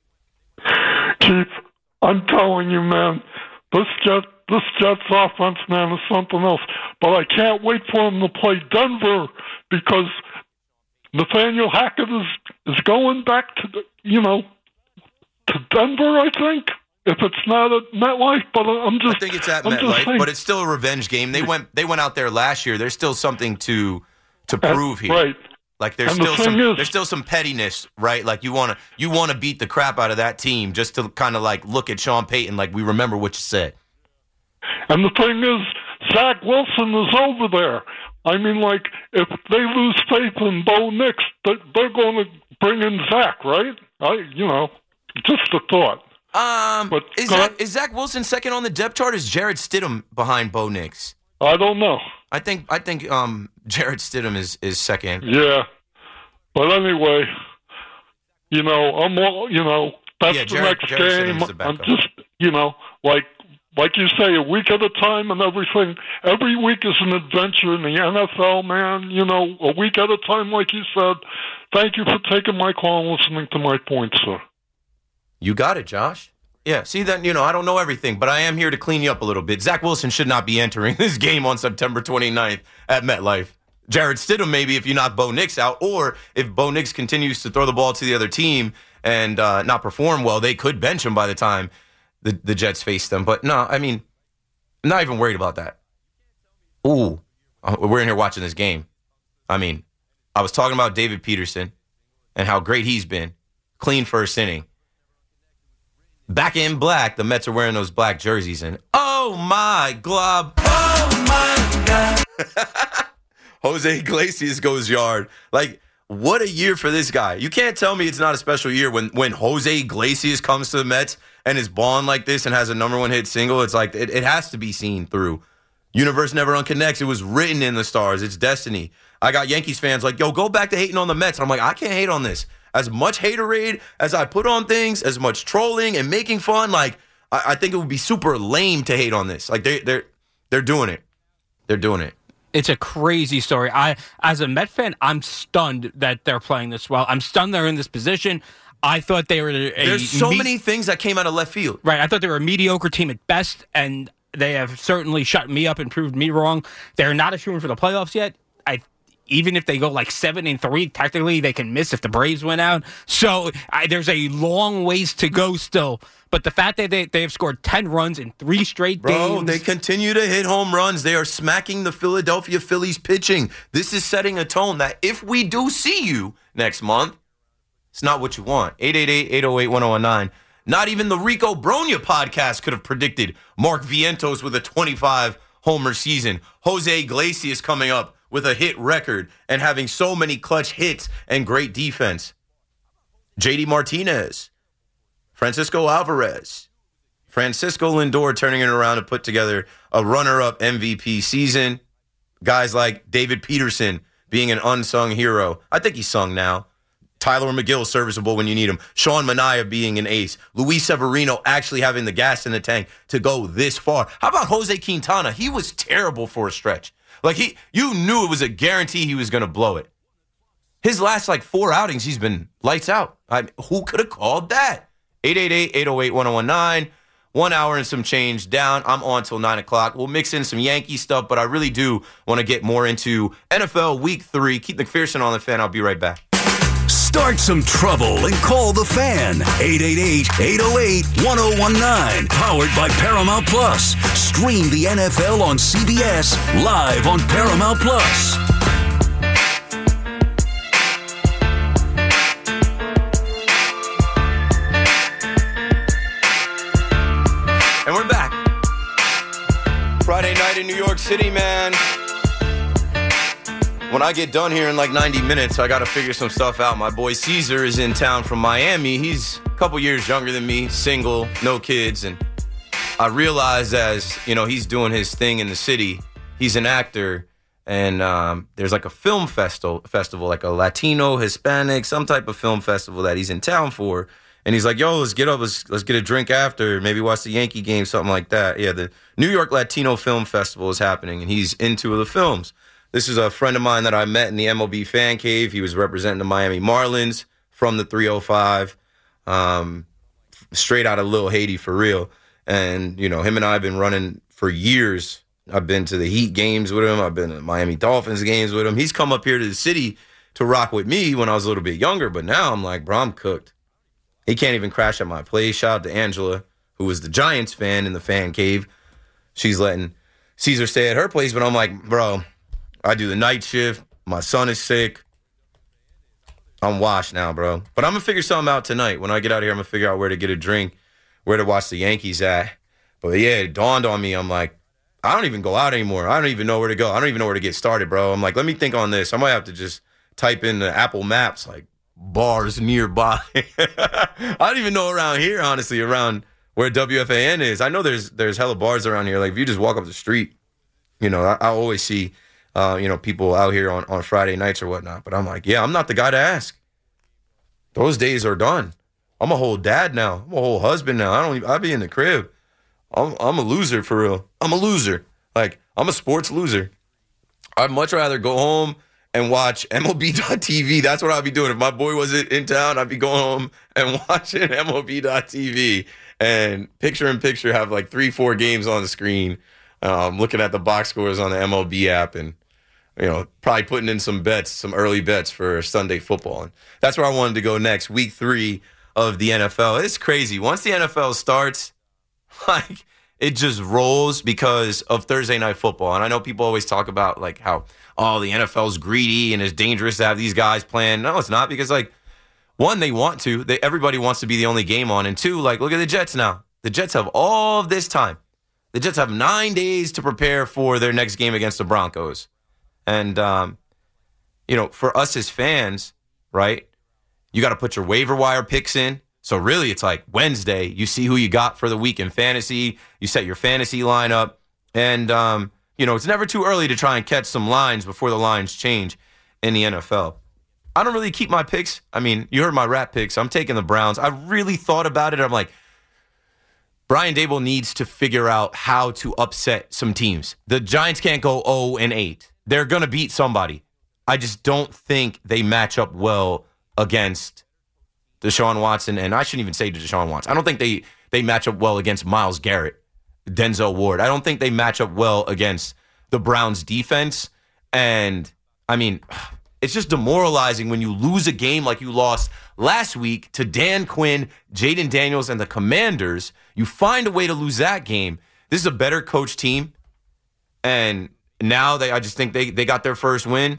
Keith, I'm telling you, man, this Jet, this Jets offense, man, is something else. But I can't wait for them to play Denver because Nathaniel Hackett is, is going back to, the, you know, to Denver, I think. If it's not at MetLife, but I'm just... I think it's at I'm MetLife, but it's still a revenge game. They went they went out there last year. There's still something to to prove here. Right. Like there's And the still some thing is- there's still some pettiness, right? Like you want to you want to beat the crap out of that team just to kind of like look at Sean Payton like we remember what you said. And the thing is, Zach Wilson is over there. I mean, like, if they lose faith in Bo Nix, they're, they're going to bring in Zach, right? I, you know, just a thought. Um, But is go Zach, ahead. is Zach Wilson second on the depth chart? Or is Jared Stidham behind Bo Nix? I don't know. I think I think um Jared Stidham is, is second. Yeah. But anyway, you know, I'm all, you know, that's Yeah, the Jared- next Jared game. Stidham's the I'm backup. just, you know, like, like you say, a week at a time and everything. Every week is an adventure in the N F L, man. You know, a week at a time, like you said. Thank you for taking my call and listening to my points, sir. You got it, Josh. Yeah, see that, you know, I don't know everything, but I am here to clean you up a little bit. Zach Wilson should not be entering this game on September twenty-ninth at MetLife. Jared Stidham, maybe, if you knock Bo Nix out, or if Bo Nix continues to throw the ball to the other team and uh, not perform well, they could bench him by the time the, the Jets face them. But no, I mean, I'm not even worried about that. Ooh, we're in here watching this game. I mean, I was talking about David Peterson and how great he's been. Clean first inning. Back in black, the Mets are wearing those black jerseys, and oh my glob, oh my God. Jose Iglesias goes yard. Like, what a year for this guy. You can't tell me it's not a special year when, when Jose Iglesias comes to the Mets and is balling like this and has a number one hit single. It's like, it, it has to be seen through. Universe never unconnects. It was written in the stars. It's destiny. I got Yankees fans like, yo, go back to hating on the Mets. I'm like, I can't hate on this. As much haterade as I put on things, as much trolling and making fun, like, I, I think it would be super lame to hate on this. Like, they, they're they're doing it. They're doing it. It's a crazy story. I, as a Met fan, I'm stunned that they're playing this well. I'm stunned they're in this position. I thought they were a... There's so me- many things that came out of left field. Right. I thought they were a mediocre team at best, and they have certainly shut me up and proved me wrong. They're not a shoo-in for the playoffs yet. I Even if they go like seven and three, technically they can miss if the Braves win out. So I, there's a long ways to go still. But the fact that they, they have scored ten runs in three straight Bro, games. they continue to hit home runs. They are smacking the Philadelphia Phillies pitching. This is setting a tone that if we do see you next month, it's not what you want. eight eight eight, eight oh eight, one oh one nine. Not even the Rico Bronya podcast could have predicted Mark Vientos with a twenty-five homer season. Jose Iglesias coming up with a hit record and having so many clutch hits and great defense. J D Martinez, Francisco Alvarez, Francisco Lindor turning it around to put together a runner-up M V P season. Guys like David Peterson being an unsung hero. I think he's sung now. Tyler McGill serviceable when you need him. Sean Manaea being an ace. Luis Severino actually having the gas in the tank to go this far. How about Jose Quintana? He was terrible for a stretch. Like, he, you knew it was a guarantee he was going to blow it. His last, like, four outings, he's been lights out. I, who could have called that? eight eight eight, eight oh eight, one oh one nine. One hour and some change down. I'm on till nine o'clock. We'll mix in some Yankee stuff, but I really do want to get more into N F L Week three. Keith McPherson on the Fan. I'll be right back. Start some trouble and call the Fan. eight eight eight, eight oh eight, one oh one nine. Powered by Paramount Plus. Stream the N F L on C B S live on Paramount Plus. And we're back. Friday night in New York City, man. When I get done here in like ninety minutes, I got to figure some stuff out. My boy Caesar is in town from Miami. He's a couple years younger than me, single, no kids. And I realized as, you know, he's doing his thing in the city, he's an actor. And um, there's like a film festival, festival, like a Latino, Hispanic, some type of film festival that he's in town for. And he's like, yo, let's get up. Let's let's get a drink after. Maybe watch the Yankee game, something like that. Yeah, the New York Latino Film Festival is happening, and he's into the films. This is a friend of mine that I met in the M L B Fan Cave. He was representing the Miami Marlins from the three oh five, um, straight out of Lil Haiti for real. And, you know, him and I have been running for years. I've been to the Heat games with him. I've been to Miami Dolphins games with him. He's come up here to the city to rock with me when I was a little bit younger, but now I'm like, bro, I'm cooked. He can't even crash at my place. Shout out to Angela, who was the Giants fan in the fan cave. She's letting Caesar stay at her place, but I'm like, bro, I do the night shift. My son is sick. I'm washed now, bro. But I'm going to figure something out tonight. When I get out of here, I'm going to figure out where to get a drink, where to watch the Yankees at. But yeah, it dawned on me. I'm like, I don't even go out anymore. I don't even know where to go. I don't even know where to get started, bro. I'm like, let me think on this. I might have to just type in the Apple Maps, like, bars nearby. I don't even know around here, honestly, around where W F A N is. I know there's there's hella bars around here. Like, if you just walk up the street, you know, I, I always see, uh, you know, people out here on, on Friday nights or whatnot. But I'm like, yeah, I'm not the guy to ask. Those days are done. I'm a whole dad now. I'm a whole husband now. I don't even, I be in the crib. I'm, I'm a loser for real. I'm a loser. Like, I'm a sports loser. I'd much rather go home and watch M L B dot T V. That's what I'd be doing. If my boy wasn't in town, I'd be going home and watching M L B dot T V. And picture in picture, have like three, four games on the screen, um, looking at the box scores on the M L B app, and, you know, probably putting in some bets, some early bets for Sunday football. And that's where I wanted to go next, week three of the N F L. It's crazy. Once the N F L starts, like, it just rolls because of Thursday night football. And I know people always talk about, like, how, oh, the N F L's greedy and it's dangerous to have these guys playing. No, it's not, because, like, one, they want to. They, everybody wants to be the only game on. And two, like, look at the Jets now. The Jets have all of this time. The Jets have nine days to prepare for their next game against the Broncos. And, um, you know, for us as fans, right, you got to put your waiver wire picks in. So really, it's like Wednesday. You see who you got for the week in fantasy. You set your fantasy lineup. And, um, you know, it's never too early to try and catch some lines before the lines change in the N F L. I don't really keep my picks. I mean, you heard my rap picks. I'm taking the Browns. I really thought about it. I'm like, Brian Daboll needs to figure out how to upset some teams. The Giants can't go oh and eight. They're going to beat somebody. I just don't think they match up well against Deshaun Watson, and I shouldn't even say Deshaun Watson. I don't think they, they match up well against Myles Garrett, Denzel Ward. I don't think they match up well against the Browns defense. And, I mean, it's just demoralizing when you lose a game like you lost last week to Dan Quinn, Jaden Daniels, and the Commanders. You find a way to lose that game. This is a better coach team. And now they, I just think they, they got their first win.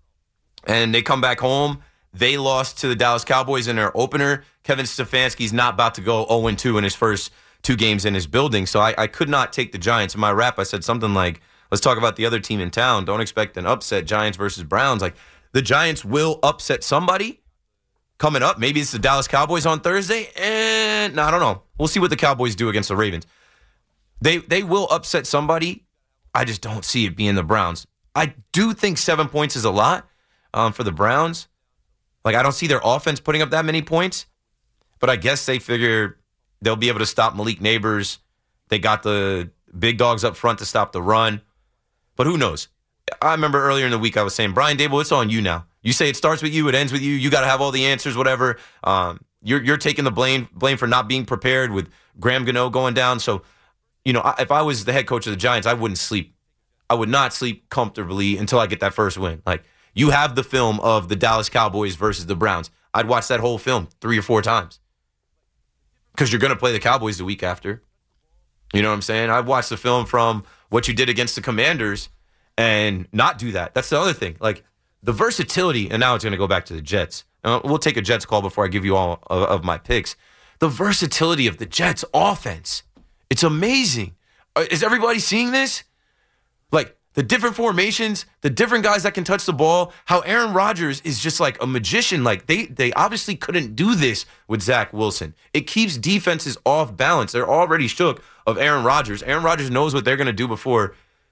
And they come back home. They lost to the Dallas Cowboys in their opener. Kevin Stefanski's not about to go oh and two in his first two games in his building. So I, I could not take the Giants. In my rap, I said something like, let's talk about the other team in town. Don't expect an upset, Giants versus Browns. Like, the Giants will upset somebody coming up. Maybe it's the Dallas Cowboys on Thursday. And no, I don't know. We'll see what the Cowboys do against the Ravens. They they will upset somebody. I just don't see it being the Browns. I do think seven points is a lot um, for the Browns. Like, I don't see their offense putting up that many points, but I guess they figure they'll be able to stop Malik Neighbors. They got the big dogs up front to stop the run. But who knows? I remember earlier in the week I was saying, Brian Daboll, it's on you now. You say it starts with you, it ends with you. You got to have all the answers, whatever. Um, you're you're taking the blame blame for not being prepared with Graham Gano going down. So, you know, if I was the head coach of the Giants, I wouldn't sleep. I would not sleep comfortably until I get that first win. Like, you have the film of the Dallas Cowboys versus the Browns. I'd watch that whole film three or four times because you're going to play the Cowboys the week after. You know what I'm saying? I've watched the film from what you did against the Commanders and not do that. That's the other thing. Like, the versatility, and now it's going to go back to the Jets. Uh, we'll take a Jets call before I give you all of, of my picks. The versatility of the Jets offense. It's amazing. Uh, is everybody seeing this? Like, the different formations, the different guys that can touch the ball, how Aaron Rodgers is just like a magician. Like, they they obviously couldn't do this with Zach Wilson. It keeps defenses off balance. They're already shook of Aaron Rodgers. Aaron Rodgers knows what they're going to do before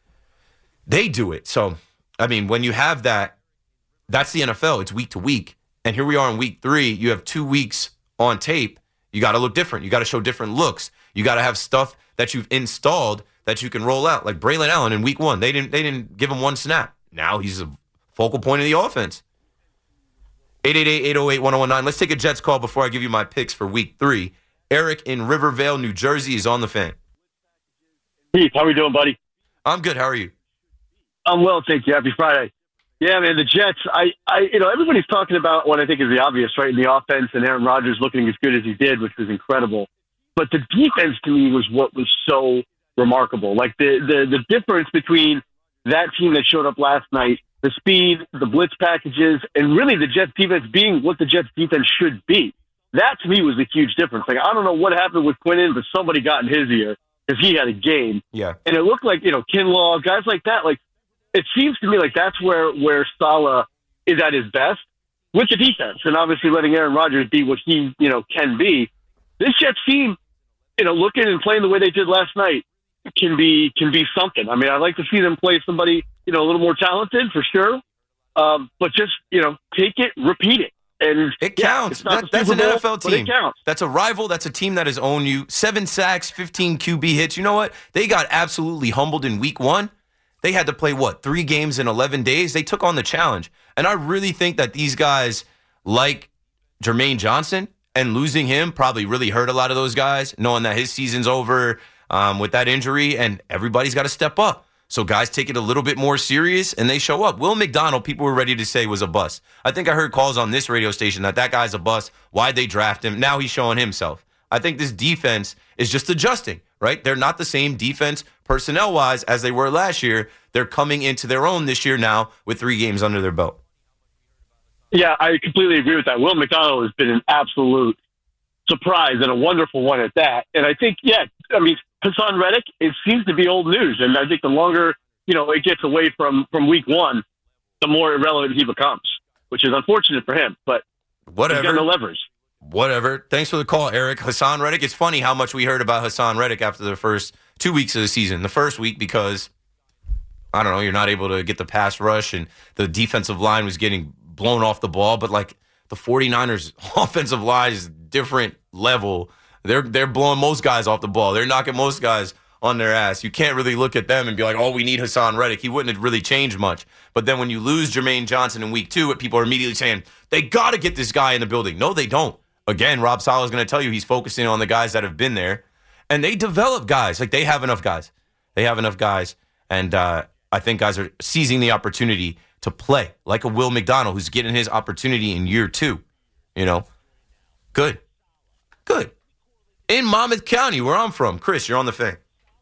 they do it. So, I mean, when you have that, that's the N F L. It's week to week. And here we are in week three. You have two weeks on tape. You got to look different. You got to show different looks. You got to have stuff that you've installed that you can roll out. Like Braylon Allen in week one, they didn't they didn't give him one snap. Now he's a focal point of the offense. eight eight eight, eight oh eight, one oh one nine. Let's take a Jets call before I give you my picks for week three. Eric in Rivervale, New Jersey is on the Fan. Keith, how are we doing, buddy? I'm good. How are you? I'm well, thank you. Happy Friday. Yeah, man, the Jets, I, I, you know, everybody's talking about what I think is the obvious, right? In the offense and Aaron Rodgers looking as good as he did, which was incredible. But the defense to me was what was so remarkable. Like the, the, the difference between that team that showed up last night, the speed, the blitz packages, and really the Jets defense being what the Jets defense should be. That to me was a huge difference. Like, I don't know what happened with Quinnen, but somebody got in his ear because he had a game. Yeah. And it looked like, you know, Kinlaw, guys like that, like, it seems to me like that's where, where Saleh is at his best with the defense and obviously letting Aaron Rodgers be what he, you know, can be. This Jets team, you know, looking and playing the way they did last night can be, can be something. I mean, I'd like to see them play somebody, you know, a little more talented for sure. Um, but just, you know, take it, repeat it. And it counts. Yeah, that, that's an Bowl, N F L team. It counts. That's a rival. That's a team that has owned you. Seven sacks, fifteen Q B hits. You know what? They got absolutely humbled in week one. They had to play, what, three games in eleven days? They took on the challenge. And I really think that these guys, like Jermaine Johnson, and losing him probably really hurt a lot of those guys, knowing that his season's over um, with that injury, and everybody's got to step up. So guys take it a little bit more serious, and they show up. Will McDonald, people were ready to say was a bust. I think I heard calls on this radio station that that guy's a bust. Why'd they draft him? Now he's showing himself. I think this defense is just adjusting, right? They're not the same defense personnel-wise as they were last year. They're coming into their own this year now with three games under their belt. Yeah, I completely agree with that. Will McDonald has been an absolute surprise and a wonderful one at that. And I think, yeah, I mean, Hassan Reddick, it seems to be old news. And I think the longer, you know, it gets away from, from week one, the more irrelevant he becomes, which is unfortunate for him. But whatever. He's got no leverage. Whatever. Thanks for the call, Eric. Hassan Reddick. It's funny how much we heard about Hassan Reddick after the first two weeks of the season. The first week because, I don't know, you're not able to get the pass rush and the defensive line was getting blown off the ball. But, like, the 49ers offensive line is different level. They're they're blowing most guys off the ball. They're knocking most guys on their ass. You can't really look at them and be like, oh, we need Hassan Reddick. He wouldn't have really changed much. But then when you lose Jermaine Johnson in week two, people are immediately saying, they got to get this guy in the building. No, they don't. Again, Rob Saleh is going to tell you he's focusing on the guys that have been there. And they develop guys. Like, they have enough guys. They have enough guys. And uh, I think guys are seizing the opportunity to play, like a Will McDonald who's getting his opportunity in year two. You know? Good. Good. In Monmouth County, where I'm from. Chris, you're on the Fan.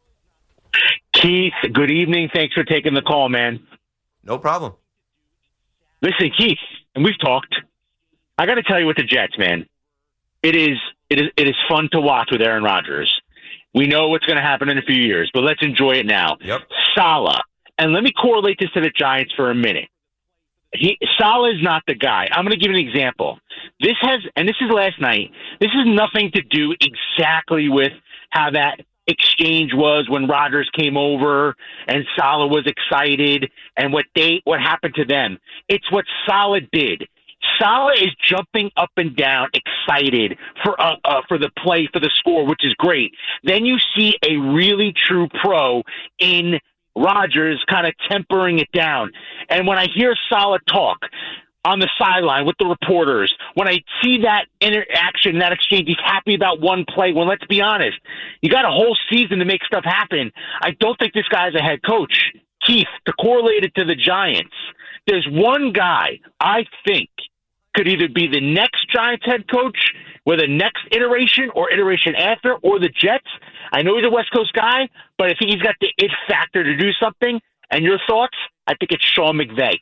Keith, good evening. Thanks for taking the call, man. No problem. Listen, Keith, and we've talked. I got to tell you with the Jets, man. It is it is it is fun to watch with Aaron Rodgers. We know what's going to happen in a few years, but let's enjoy it now. Yep. Saleh, and let me correlate this to the Giants for a minute. He Saleh is not the guy. I'm going to give you an example. This has, and this is last night. This has nothing to do exactly with how that exchange was when Rodgers came over and Saleh was excited and what they what happened to them. It's what Saleh did. Saleh is jumping up and down, excited for uh, uh, for the play, for the score, which is great. Then you see a really true pro in Rodgers kind of tempering it down. And when I hear Saleh talk on the sideline with the reporters, when I see that interaction, that exchange, he's happy about one play. Well, let's be honest. You got a whole season to make stuff happen. I don't think this guy's a head coach. Keith, to correlate it to the Giants, there's one guy I think could either be the next Giants head coach with a next iteration or iteration after, or the Jets. I know he's a West Coast guy, but I think he's got the it factor to do something. And your thoughts? I think it's Sean McVay.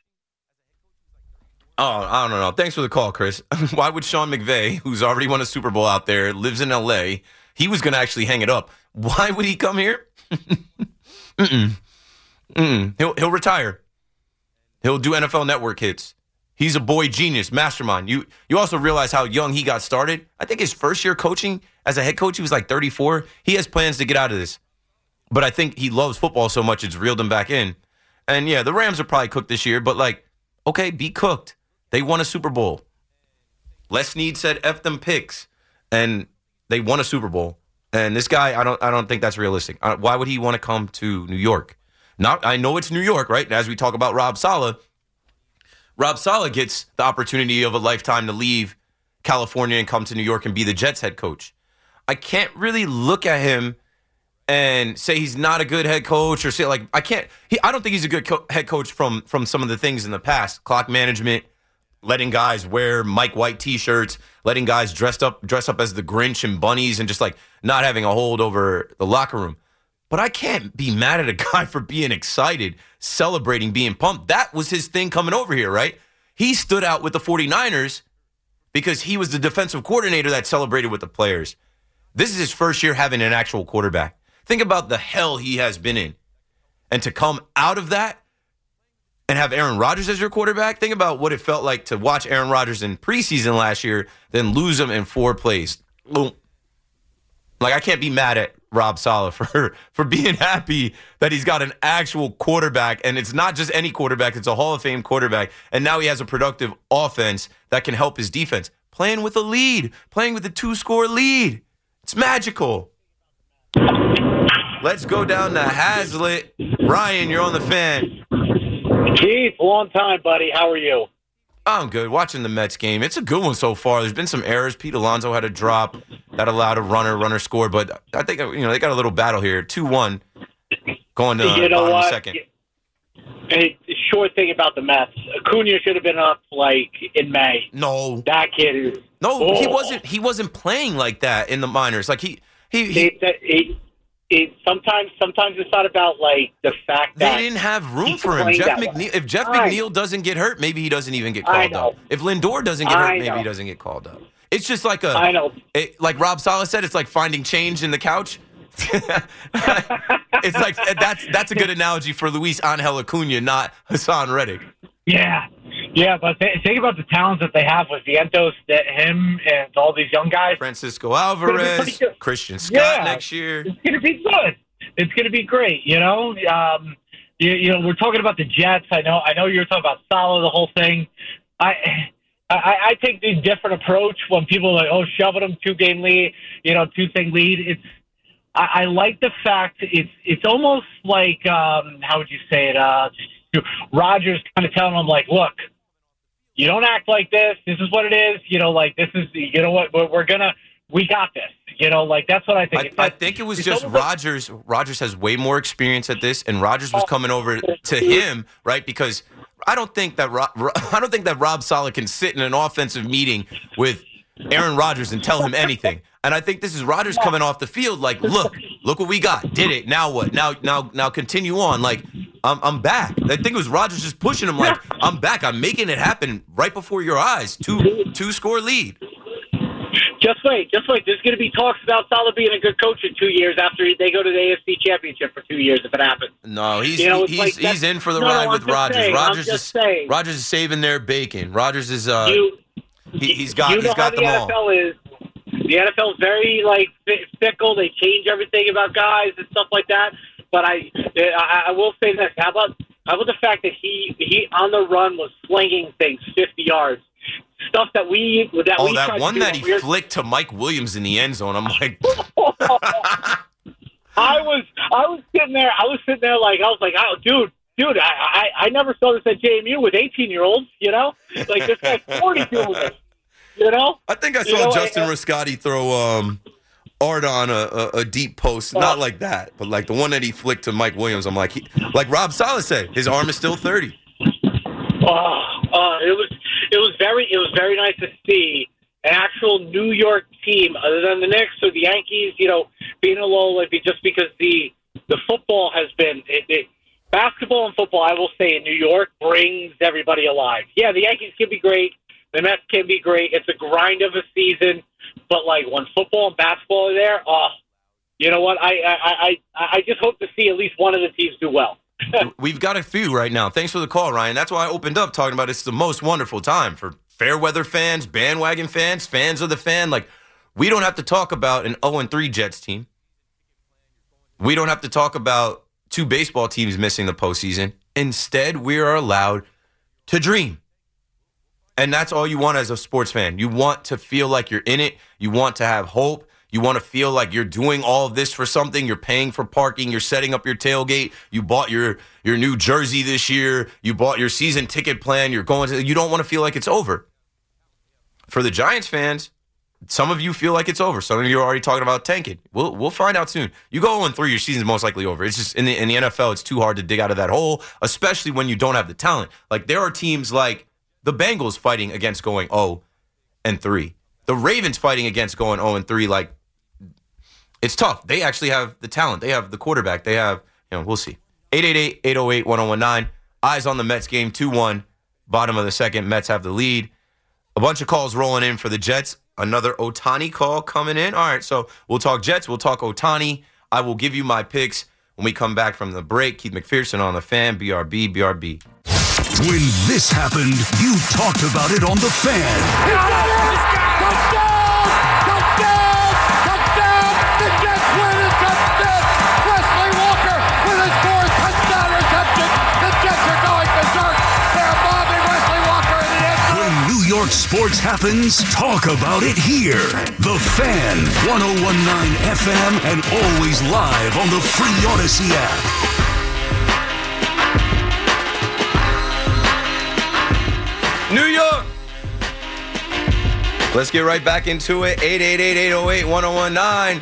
Oh, I don't know. Thanks for the call, Chris. Why would Sean McVay, who's already won a Super Bowl out there, lives in L A, he was going to actually hang it up. Why would he come here? Mm-mm. Mm-mm. He'll, he'll retire. He'll do N F L Network hits. He's a boy genius, mastermind. You you also realize how young he got started. I think his first year coaching as a head coach, he was like thirty-four. He has plans to get out of this. But I think he loves football so much it's reeled him back in. And yeah, the Rams are probably cooked this year, but like, okay, be cooked. They won a Super Bowl. Les Snead said F them picks. And They won a Super Bowl. And this guy, I don't I don't think that's realistic. Uh, why would he want to come to New York? Not, I know it's New York, right? As we talk about Rob Saleh, Rob Saleh gets the opportunity of a lifetime to leave California and come to New York and be the Jets head coach. I can't really look at him and say he's not a good head coach or say, like, I can't, he, I don't think he's a good co- head coach from, from some of the things in the past. Clock management, letting guys wear Mike White t-shirts, letting guys dressed up, dress up as the Grinch and bunnies and just like not having a hold over the locker room. But I can't be mad at a guy for being excited, celebrating, being pumped. That was his thing coming over here, right? He stood out with the 49ers because he was the defensive coordinator that celebrated with the players. This is his first year having an actual quarterback. Think about the hell he has been in. And to come out of that and have Aaron Rodgers as your quarterback, think about what it felt like to watch Aaron Rodgers in preseason last year, then lose him in four plays. Boom. Like, I can't be mad at Rob Saleh for, for being happy that he's got an actual quarterback, and it's not just any quarterback, it's a Hall of Fame quarterback, and now he has a productive offense that can help his defense. Playing with a lead, playing with a two-score lead. It's magical. Let's go down to Hazlitt. Ryan, you're on the Fan. Keith, long time, buddy. How are you? I'm good. Watching the Mets game. It's a good one so far. There's been some errors. Pete Alonso had a drop that allowed a runner, runner score. But I think, you know, they got a little battle here. two one going to the you know bottom what? of the second. Hey, short thing about the Mets. Acuna should have been up, like, in May. No. That kid is... No, oh. he wasn't He wasn't playing like that in the minors. Like, he... he, he it, it, it, sometimes sometimes it's not about, like, the fact that... They didn't have room for him. Jeff McNeil, if Jeff I McNeil doesn't get hurt, maybe he doesn't even get I called know. up. If Lindor doesn't get I hurt, maybe know. he doesn't get called up. It's just like a... I know. It, like Rob Saleh said, it's like finding change in the couch. It's like that's that's a good analogy for Luis Angel Acuna, not Hassan Reddick. Yeah, yeah, but th- think about the talents that they have with Vientos, that him, and all these young guys. Francisco Alvarez, Christian Scott Yeah. next year. It's going to be good. It's going to be great. You know, um, you, you know, we're talking about the Jets. I know, I know, you're talking about Saleh, the whole thing. I. I, I take the different approach when people are like, oh, shoving them two game lead, you know, two thing lead. It's I, I like the fact it's it's almost like um, how would you say it? Uh, Rodgers kind of telling them like, look, you don't act like this. This is what it is. You know, like this is you know what we're, we're gonna we got this. You know, like that's what I think. I, I think it was just Rodgers. Rodgers has way more experience at this, and Rodgers was coming over to him, right? Because I don't think that Rob, I don't think that Rob Saleh can sit in an offensive meeting with Aaron Rodgers and tell him anything. And I think this is Rodgers coming off the field like, look, look what we got. Did it. Now what? Now now now continue on. Like, I'm I'm back. I think it was Rodgers just pushing him like, I'm back. I'm making it happen right before your eyes. Two two score lead. Just wait, just wait. There's going to be talks about Saleh being a good coach in two years after they go to the A F C Championship for two years if it happens. No, he's You know, it's he's like he's that- in for the no, ride no, with I'm just Rodgers. saying, Rodgers I'm is just saying. Rodgers is saving their bacon. Rodgers is uh You- he, he's got you know he's got how them the all. N F L is. The N F L is very like fi- fickle. They change everything about guys and stuff like that. But I, I, I will say this: how about how about the fact that he he on the run was slinging things fifty yards, stuff that we that Oh, we tried that to one do that that he we're- flicked to Mike Williams in the end zone. I'm like, I was I was sitting there. I was sitting there like I was like, oh, dude. Dude, I, I I never saw this at J M U with eighteen-year-olds, you know? Like, this guy's forty doing this, you know? I think I You saw know, Justin and- Riscotti throw um Art on a, a, a deep post, not like that, but like the one that he flicked to Mike Williams. I'm like, he, like Rob Saleh said, his arm is still thirty. Oh, uh, it was it was very it was very nice to see an actual New York team other than the Knicks or the Yankees, you know, being a little like just because the the football has been it, it, basketball and football. I will say in New York brings everybody alive. Yeah, the Yankees can be great, the Mets can be great. It's a grind of a season, but like when football and basketball are there, oh, you know what? I I I I just hope to see at least one of the teams do well. We've got a few right now. Thanks for the call, Ryan. That's why I opened up talking about it's the most wonderful time for fair weather fans, bandwagon fans, fans of the fan. Like, we don't have to talk about an oh and three Jets team. We don't have to talk about two baseball teams missing the postseason. Instead, we are allowed to dream. And that's all you want as a sports fan. You want to feel like you're in it. You want to have hope. You want to feel like you're doing all of this for something. You're paying for parking. You're setting up your tailgate. You bought your, your new jersey this year. You bought your season ticket plan. You're going to, you don't want to feel like it's over. For the Giants fans, some of you feel like it's over. Some of you are already talking about tanking. We'll we'll find out soon. You go oh and three, your season's most likely over. It's just in the in the N F L, it's too hard to dig out of that hole, especially when you don't have the talent. Like there are teams like the Bengals fighting against going oh and three. The Ravens fighting against going oh and three. Like it's tough. They actually have the talent. They have the quarterback. They have, you know, we'll see. eight eight eight, eight oh eight, one oh one nine. Eyes on the Mets game, two one. Bottom of the second, Mets have the lead. A bunch of calls rolling in for the Jets. Another Ohtani call coming in. All right, so we'll talk Jets. We'll talk Ohtani. I will give you my picks when we come back from the break. Keith McPherson on the Fan, B R B, B R B. When this happened, you talked about it on the Fan. Touchdown! Touchdown! Touchdown! The Jets win it! Touchdown! Wesley Walker with his fourth touchdown reception. The Jets are going berserk. They're mobbing Wesley Walker in the end zone. When New York sports happens, talk about it here. The Fan, one oh one point nine F M, and always live on the free Odyssey app. New York! Let's get right back into it. eight eight eight, eight oh eight, one oh one nine.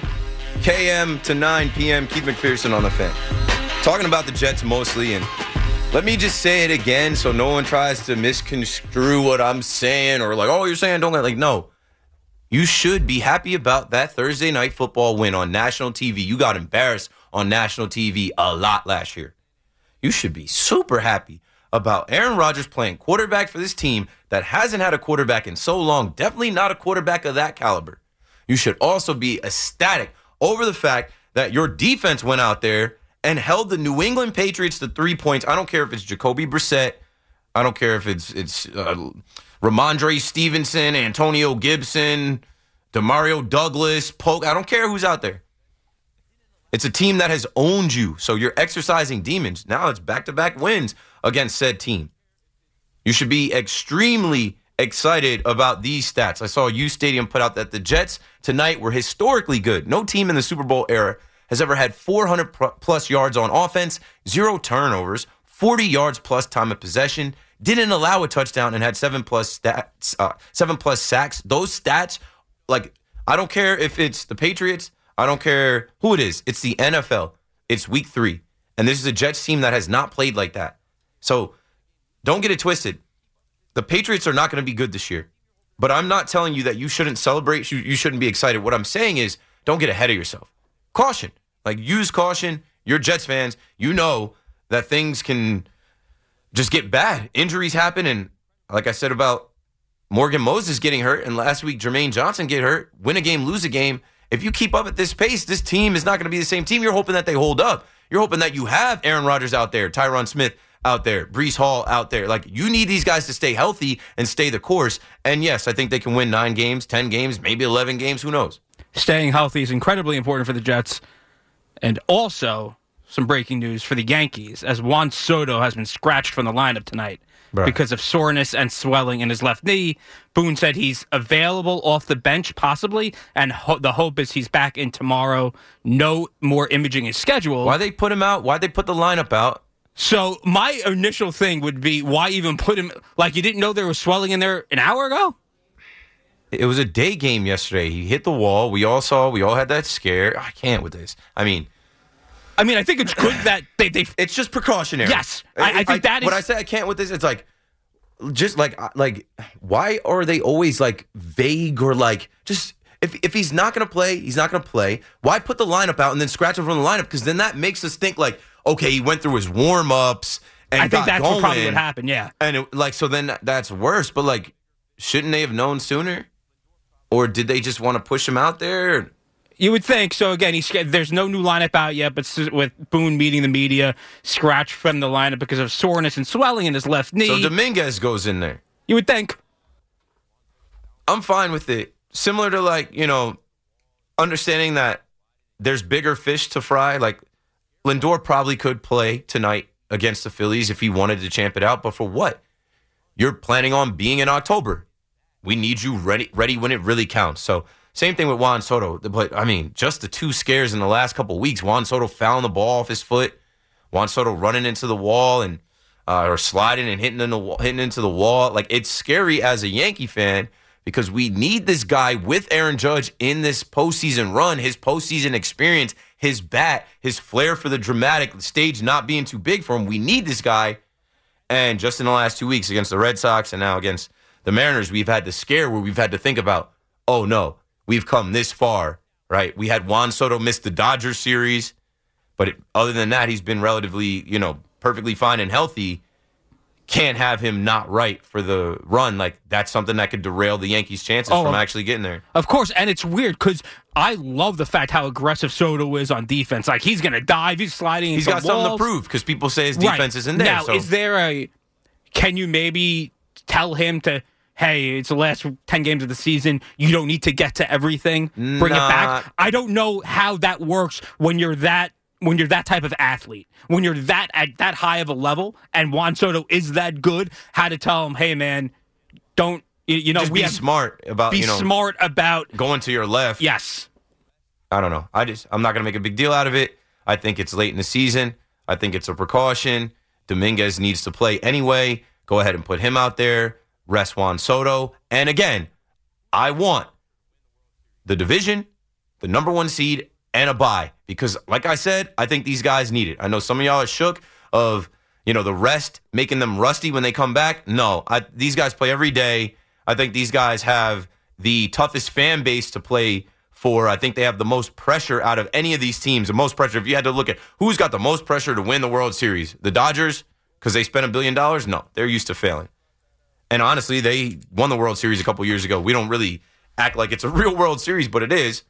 K M to nine p.m. Keith McPherson on the Fan. Talking about the Jets mostly, and let me just say it again so no one tries to misconstrue what I'm saying or like, oh, you're saying don't let, like, no. You should be happy about that Thursday night football win on national T V. You got embarrassed on national T V a lot last year. You should be super happy about Aaron Rodgers playing quarterback for this team that hasn't had a quarterback in so long, definitely not a quarterback of that caliber. You should also be ecstatic over the fact that your defense went out there and held the New England Patriots to three points. I don't care if it's Jacoby Brissett. I don't care if it's it's uh, Ramondre Stevenson, Antonio Gibson, Demario Douglas, Polk. I don't care who's out there. It's a team that has owned you, so you're exercising demons. Now it's back-to-back wins against said team. You should be extremely excited about these stats. I saw U Stadium put out that the Jets tonight were historically good. No team in the Super Bowl era has ever had four hundred plus yards on offense, zero turnovers, forty yards plus time of possession, didn't allow a touchdown, and had seven plus stats, uh, seven plus sacks. Those stats, like, I don't care if it's the Patriots, I don't care who it is. It's the N F L. It's week three. And this is a Jets team that has not played like that. So don't get it twisted. The Patriots are not going to be good this year. But I'm not telling you that you shouldn't celebrate. You, you shouldn't be excited. What I'm saying is don't get ahead of yourself. Caution. Like, use caution. You're Jets fans. You know that things can just get bad. Injuries happen. And like I said about Morgan Moses getting hurt, and last week Jermaine Johnson get hurt, win a game, lose a game. If you keep up at this pace, this team is not going to be the same team. You're hoping that they hold up. You're hoping that you have Aaron Rodgers out there, Tyron Smith out there, Breece Hall out there. Like, you need these guys to stay healthy and stay the course. And yes, I think they can win nine games, ten games, maybe eleven games. Who knows? Staying healthy is incredibly important for the Jets. And also, some breaking news for the Yankees, as Juan Soto has been scratched from the lineup tonight. Right. Because of soreness and swelling in his left knee. Boone said he's available off the bench, possibly, and ho- the hope is he's back in tomorrow. No more imaging is scheduled. Why they put him out? Why they put the lineup out? So my initial thing would be, why even put him? Like, you didn't know there was swelling in there an hour ago? It was a day game yesterday. He hit the wall. We all saw. We all had that scare. I can't with this. I mean. I mean, I think it's good that they... they it's just precautionary. Yes. I, I think I, that is... When I say I can't with this, it's like, just like, like, why are they always like vague or like, just, if if he's not going to play, he's not going to play. Why put the lineup out and then scratch him from the lineup? Because then that makes us think like, okay, he went through his warm-ups and I got think that's going. what probably would happen, yeah. And it, like, so then that's worse. But like, shouldn't they have known sooner? Or did they just want to push him out there? You would think. So, again, he's, there's no new lineup out yet, but with Boone meeting the media, scratched from the lineup because of soreness and swelling in his left knee. So Dominguez goes in there. You would think. I'm fine with it. Similar to, like, you know, understanding that there's bigger fish to fry. Like, Lindor probably could play tonight against the Phillies if he wanted to champ it out. But for what? You're planning on being in October. We need you ready, ready when it really counts. So, Same thing with Juan Soto. But, I mean, just the two scares in the last couple weeks. Juan Soto fouling the ball off his foot. Juan Soto running into the wall and uh, or sliding and hitting, in the wall, hitting into the wall. Like, it's scary as a Yankee fan because we need this guy with Aaron Judge in this postseason run, his postseason experience, his bat, his flair for the dramatic stage not being too big for him. We need this guy. And just in the last two weeks against the Red Sox and now against the Mariners, we've had the scare where we've had to think about, oh, no, we've come this far, right? We had Juan Soto miss the Dodgers series, but it, other than that, he's been relatively, you know, perfectly fine and healthy. Can't have him not right for the run. Like, that's something that could derail the Yankees' chances oh, from actually getting there. Of course, and it's weird because I love the fact how aggressive Soto is on defense. Like, he's going to dive, he's sliding He's into got walls. something to prove because people say his defense right. isn't there. Now, so. is there a, can you maybe tell him to, hey, it's the last ten games of the season, you don't need to get to everything, bring nah. it back? I don't know how that works when you're that when you're that type of athlete, when you're that at that high of a level, and Juan Soto is that good, how to tell him, hey, man, don't, you, you know, Just we be have, smart about, be you know, smart about going to your left. Yes. I don't know. I just, I'm not going to make a big deal out of it. I think it's late in the season. I think it's a precaution. Dominguez needs to play anyway. Go ahead and put him out there. Rest Juan Soto. And again, I want the division, the number one seed, and a bye. Because, like I said, I think these guys need it. I know some of y'all are shook of, you know, the rest, making them rusty when they come back. No, I, these guys play every day. I think these guys have the toughest fan base to play for. I think they have the most pressure out of any of these teams. The most pressure. If you had to look at who's got the most pressure to win the World Series, the Dodgers, because they spent a billion dollars? No, they're used to failing. And honestly, they won the World Series a couple years ago. We don't really act like it's a real World Series, but it is.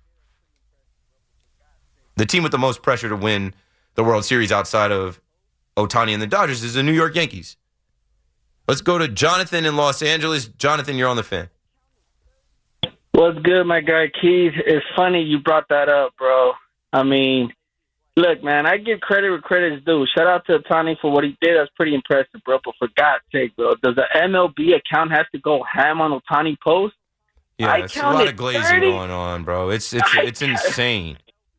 The team with the most pressure to win the World Series outside of Ohtani and the Dodgers is the New York Yankees. Let's go to Jonathan in Los Angeles. Jonathan, you're on the Fan. What's good, my guy Keith? It's funny you brought that up, bro. I mean, look, man, I give credit where credit is due. Shout out to Ohtani for what he did. That's pretty impressive, bro. But for God's sake, bro, does the M L B account have to go ham on Ohtani post? Yeah, I it's a lot of glazing thirty going on, bro. It's it's I it's insane.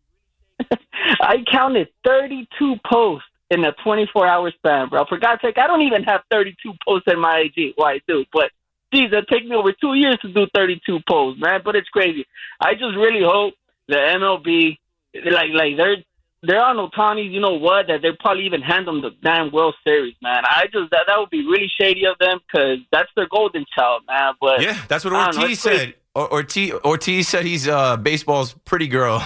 I counted thirty-two posts in a twenty-four hour span, bro. For God's sake, I don't even have thirty-two posts in my I G. Well, I do, but geez, that takes me over two years to do thirty-two posts, man. But it's crazy. I just really hope the M L B, like, like they're they're on Ohtani. You know what? That they probably even hand them the damn World Series, man. I just that that would be really shady of them because that's their golden child, man. But yeah, that's what I don't know, Ortiz it's crazy. said. Or- Ortiz Ortiz said he's uh, baseball's pretty girl.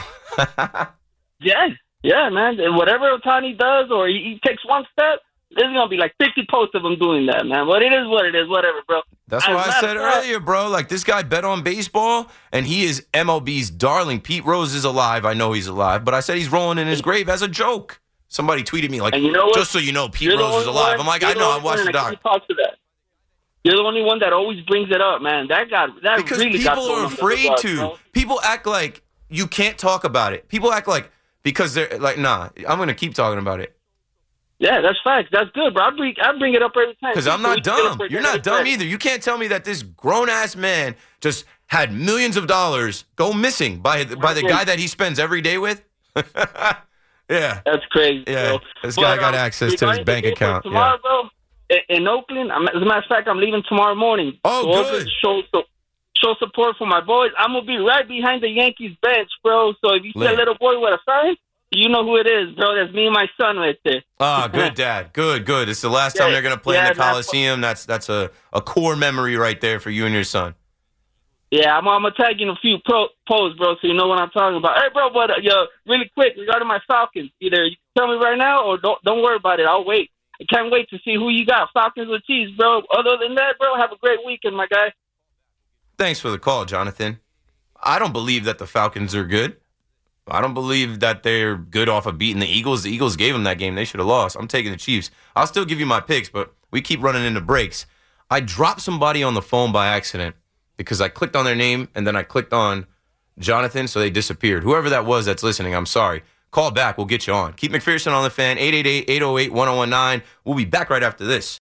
Yeah, yeah, man. And whatever Ohtani does, or he, he takes one step, there's gonna be like fifty posts of him doing that, man. But it is what it is, whatever, bro. That's As what a I matter said of fact- earlier, bro. Like, this guy bet on baseball, and he is M L B's darling. Pete Rose is alive. I know he's alive, but I said he's rolling in his grave as a joke. Somebody tweeted me like, And you know what? just so you know, Pete You're the Rose is only alive. one- I'm like, you're I the know. I only watched one the that doc. can talk to that. You're the only one that always brings it up, man. That got that Because really got people thrown are under the afraid bus, to. bro. People act like you can't talk about it. People act like, because they're like, nah, I'm going to keep talking about it. Yeah, that's facts. That's good, bro. I bring I bring it up every time. Because I'm So we not can get dumb. up for You're it not every dumb time. either. You can't tell me that this grown-ass man just had millions of dollars go missing by, by the guy that he spends every day with. Yeah. That's crazy, Yeah, bro. this But, guy got um, access to his regarding bank the game for account. Tomorrow, bro, in, in Oakland, I'm, as a matter of fact, I'm leaving tomorrow morning. Oh, so good. Oakland show, so, show support for my boys. I'm going to be right behind the Yankees bench, bro. So if you see Lit. a little boy with a sign, you know who it is, bro. That's me and my son right there. Ah, good, Dad. Good, good. It's the last time Yeah, they're going to play yeah, in the man. Coliseum. That's that's a, a core memory right there for you and your son. Yeah, I'm, I'm going to tag you in a few pro, posts, bro, so you know what I'm talking about. Hey, bro, but uh, yo, really quick, regarding my Falcons, either you can tell me right now or don't don't worry about it. I'll wait. I can't wait to see who you got, Falcons or Chiefs, bro. Other than that, bro, have a great weekend, my guy. Thanks for the call, Jonathan. I don't believe that the Falcons are good. I don't believe that they're good off of beating the Eagles. The Eagles gave them that game. They should have lost. I'm taking the Chiefs. I'll still give you my picks, but we keep running into breaks. I dropped somebody on the phone by accident because I clicked on their name and then I clicked on Jonathan, so they disappeared. Whoever that was that's listening, I'm sorry. Call back. We'll get you on. Keith McPherson on the Fan, eight eight eight, eight oh eight, one oh one nine. We'll be back right after this.